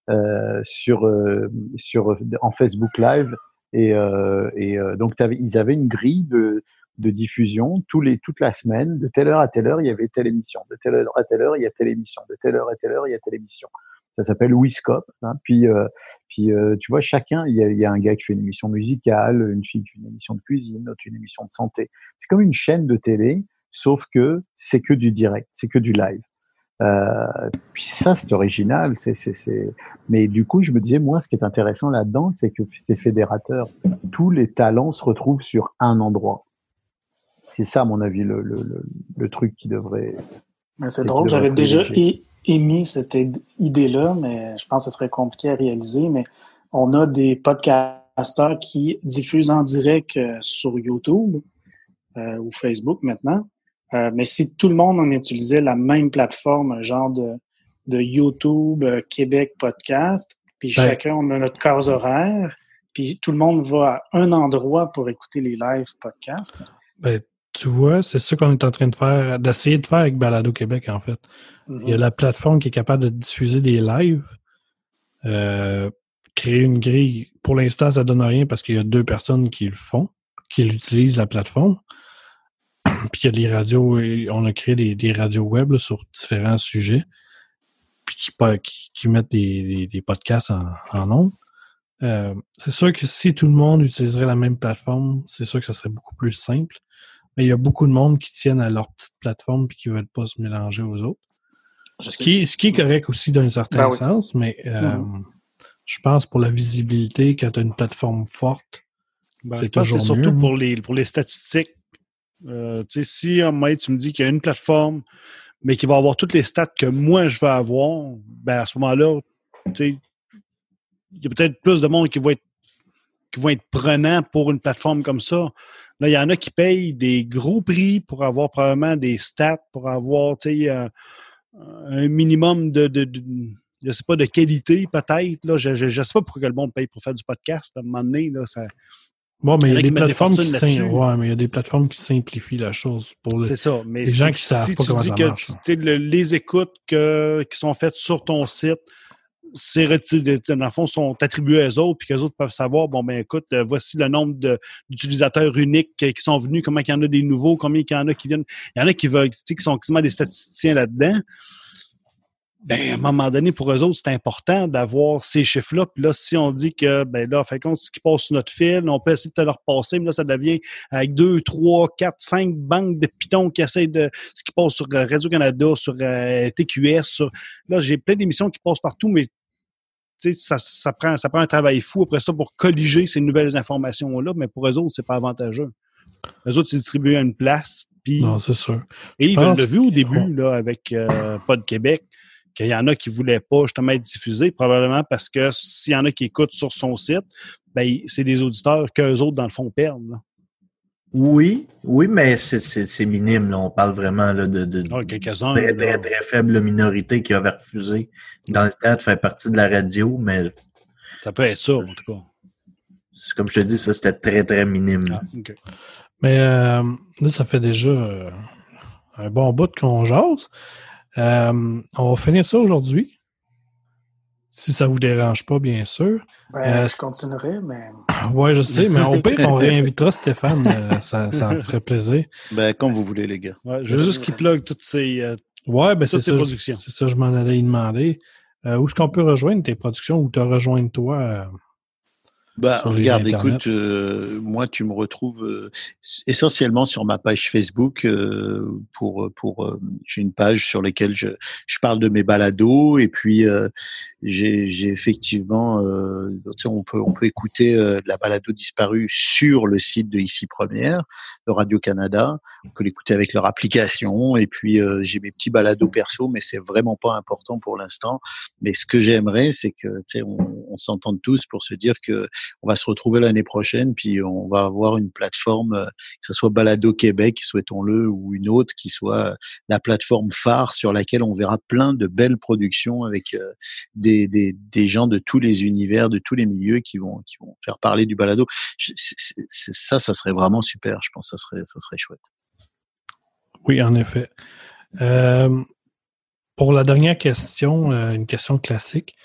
D: en Facebook Live et donc ils avaient une grille de diffusion toute la semaine, de telle heure à telle heure il y avait telle émission, de telle heure à telle heure il y a telle émission, de telle heure à telle heure il y a telle émission. Ça s'appelle Wiscope, hein. Puis tu vois, chacun, il y a un gars qui fait une émission musicale, une fille qui fait une émission de cuisine, l'autre une émission de santé. C'est comme une chaîne de télé, sauf que c'est que du direct, c'est que du live. Puis ça, c'est original. Mais du coup, je me disais, moi, ce qui est intéressant là-dedans, c'est que c'est fédérateur. Tous les talents se retrouvent sur un endroit. C'est ça, à mon avis, le truc qui devrait...
B: Mais c'est drôle, j'avais déjà émis cette idée-là, mais je pense que ce serait compliqué à réaliser. Mais on a des podcasteurs qui diffusent en direct sur YouTube ou Facebook maintenant. Mais si tout le monde en utilisait la même plateforme, un genre de YouTube Québec Podcast, puis chacun on a notre case horaire, puis tout le monde va à un endroit pour écouter les live podcasts.
A: Ben, tu vois, c'est ça qu'on est en train de faire, d'essayer de faire avec Balado Québec, en fait. Mm-hmm. Il y a la plateforme qui est capable de diffuser des lives, créer une grille. Pour l'instant, ça donne rien parce qu'il y a 2 personnes qui le font, qui utilisent la plateforme. Puis il y a des radios, on a créé des radios web là, sur différents sujets, puis qui mettent des podcasts en ondes. C'est sûr que si tout le monde utiliserait la même plateforme, c'est sûr que ça serait beaucoup plus simple. Mais il y a beaucoup de monde qui tiennent à leur petite plateforme puis qui ne veulent pas se mélanger aux autres. Ce qui est correct aussi d'un certain sens, mais je pense pour la visibilité, quand tu as une plateforme forte, c'est toujours mieux.
C: C'est surtout pour les statistiques. Si tu me dis qu'il y a une plateforme, mais qui va avoir toutes les stats que moi je veux avoir, ben à ce moment-là, il y a peut-être plus de monde qui vont être prenants pour une plateforme comme ça. Là, il y en a qui payent des gros prix pour avoir probablement des stats, pour avoir un minimum je sais pas, de qualité peut-être. Là, je sais pas pourquoi le monde paye pour faire du podcast. À un moment donné, là, ça...
A: Bon, mais il y a des plateformes mais il y a des plateformes qui simplifient la chose pour
C: c'est ça. Mais
A: les gens qui savent pas comment ça marche.
C: Les écoutes qui sont faites sur ton site, dans le fond, sont attribués à eux autres, puis qu'eux autres peuvent savoir, bon, ben écoute, voici le nombre d'utilisateurs uniques qui sont venus, comment il y en a des nouveaux, combien il y en a qui viennent. Il y en a qui sont quasiment des statisticiens là-dedans. Ben, à un moment donné, pour eux autres, c'est important d'avoir ces chiffres-là. Puis là, si on dit que, ben là, fait compte, ce qui passe sur notre fil, on peut essayer de te le repasser, mais là, ça devient avec 2, 3, 4, 5 banques de pitons qui essayent de... Ce qui passe sur Radio-Canada, sur TQS, Là, j'ai plein d'émissions qui passent partout, mais tu sais, ça prend un travail fou après ça pour colliger ces nouvelles informations-là, mais pour eux autres, c'est pas avantageux. Eux autres, ils distribuent à une place, puis...
A: Non, c'est sûr.
C: Et ils l'ont vu au début, là, avec Pod Québec, qu'il y en a qui ne voulaient pas justement être diffusés, probablement parce que s'il y en a qui écoutent sur son site, ben c'est des auditeurs qu'eux autres, dans le fond, perdent. Là.
E: Oui, mais c'est minime. Là. On parle vraiment là, de
C: quelques-uns.
E: Très faible minorité qui avait refusé dans le temps de faire partie de la radio, mais
C: ça peut être ça, en tout cas.
E: Comme je te dis, ça, c'était très, très minime.
C: Ah, okay.
A: Mais là, ça fait déjà un bon bout qu'on jase. On va finir ça aujourd'hui. Si ça vous dérange pas, bien sûr.
B: Je continuerai, mais...
A: Oui, je sais, mais au pire, on réinvitera Stéphane. Ça me ferait plaisir.
D: Quand vous voulez, les gars.
C: Ouais, je veux juste qu'il plug toutes ses
A: productions. C'est ça, je m'en allais y demander. Où est-ce qu'on peut rejoindre tes productions ou te rejoindre toi?
D: Regarde, écoute, moi, tu me retrouves essentiellement sur ma page Facebook j'ai une page sur laquelle je parle de mes balados et puis j'ai effectivement, on peut écouter la balado disparue sur le site de Ici Première, de Radio-Canada. On peut l'écouter avec leur application et puis j'ai mes petits balados perso, mais c'est vraiment pas important pour l'instant. Mais ce que j'aimerais, c'est que on s'entende tous pour se dire que on va se retrouver l'année prochaine, puis on va avoir une plateforme, que ce soit Balado Québec, souhaitons-le, ou une autre qui soit la plateforme phare sur laquelle on verra plein de belles productions avec des gens de tous les univers, de tous les milieux qui vont faire parler du balado. Ça serait vraiment super. Je pense que ça serait chouette.
A: Oui, en effet. Pour la dernière question, une question classique.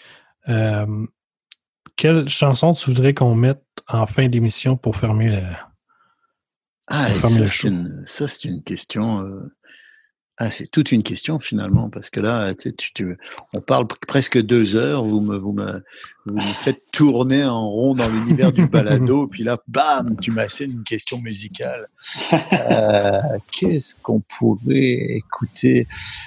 A: Quelle chanson tu voudrais qu'on mette en fin d'émission pour fermer le show?
D: Ça, c'est une question... c'est toute une question, finalement, parce que là, on parle presque 2 heures, vous me faites tourner en rond dans l'univers du balado, puis là, bam, tu m'assènes une question musicale. Qu'est-ce qu'on pourrait écouter?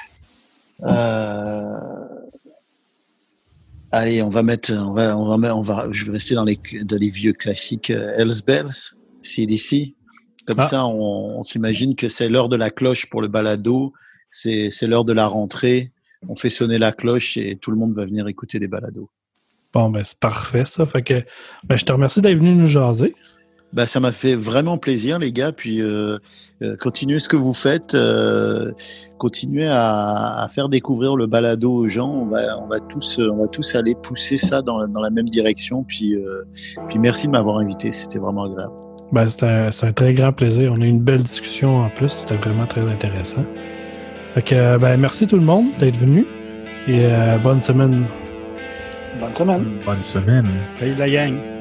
D: Allez, je vais rester dans les vieux classiques. Hells Bells, CDC. Comme ça, on s'imagine que c'est l'heure de la cloche pour le balado. C'est l'heure de la rentrée. On fait sonner la cloche et tout le monde va venir écouter des balados.
A: Bon, c'est parfait, ça. Fait que, je te remercie d'être venu nous jaser.
D: Ça m'a fait vraiment plaisir, les gars. Puis continuez ce que vous faites, continuez à faire découvrir le balado aux gens. On va tous aller pousser ça dans la même direction. Puis merci de m'avoir invité, c'était vraiment agréable.
A: C'est un très grand plaisir. On a eu une belle discussion en plus. C'était vraiment très intéressant. Fait que merci tout le monde d'être venu et bonne semaine.
B: Bonne semaine.
E: Bonne semaine.
C: Salut la gang.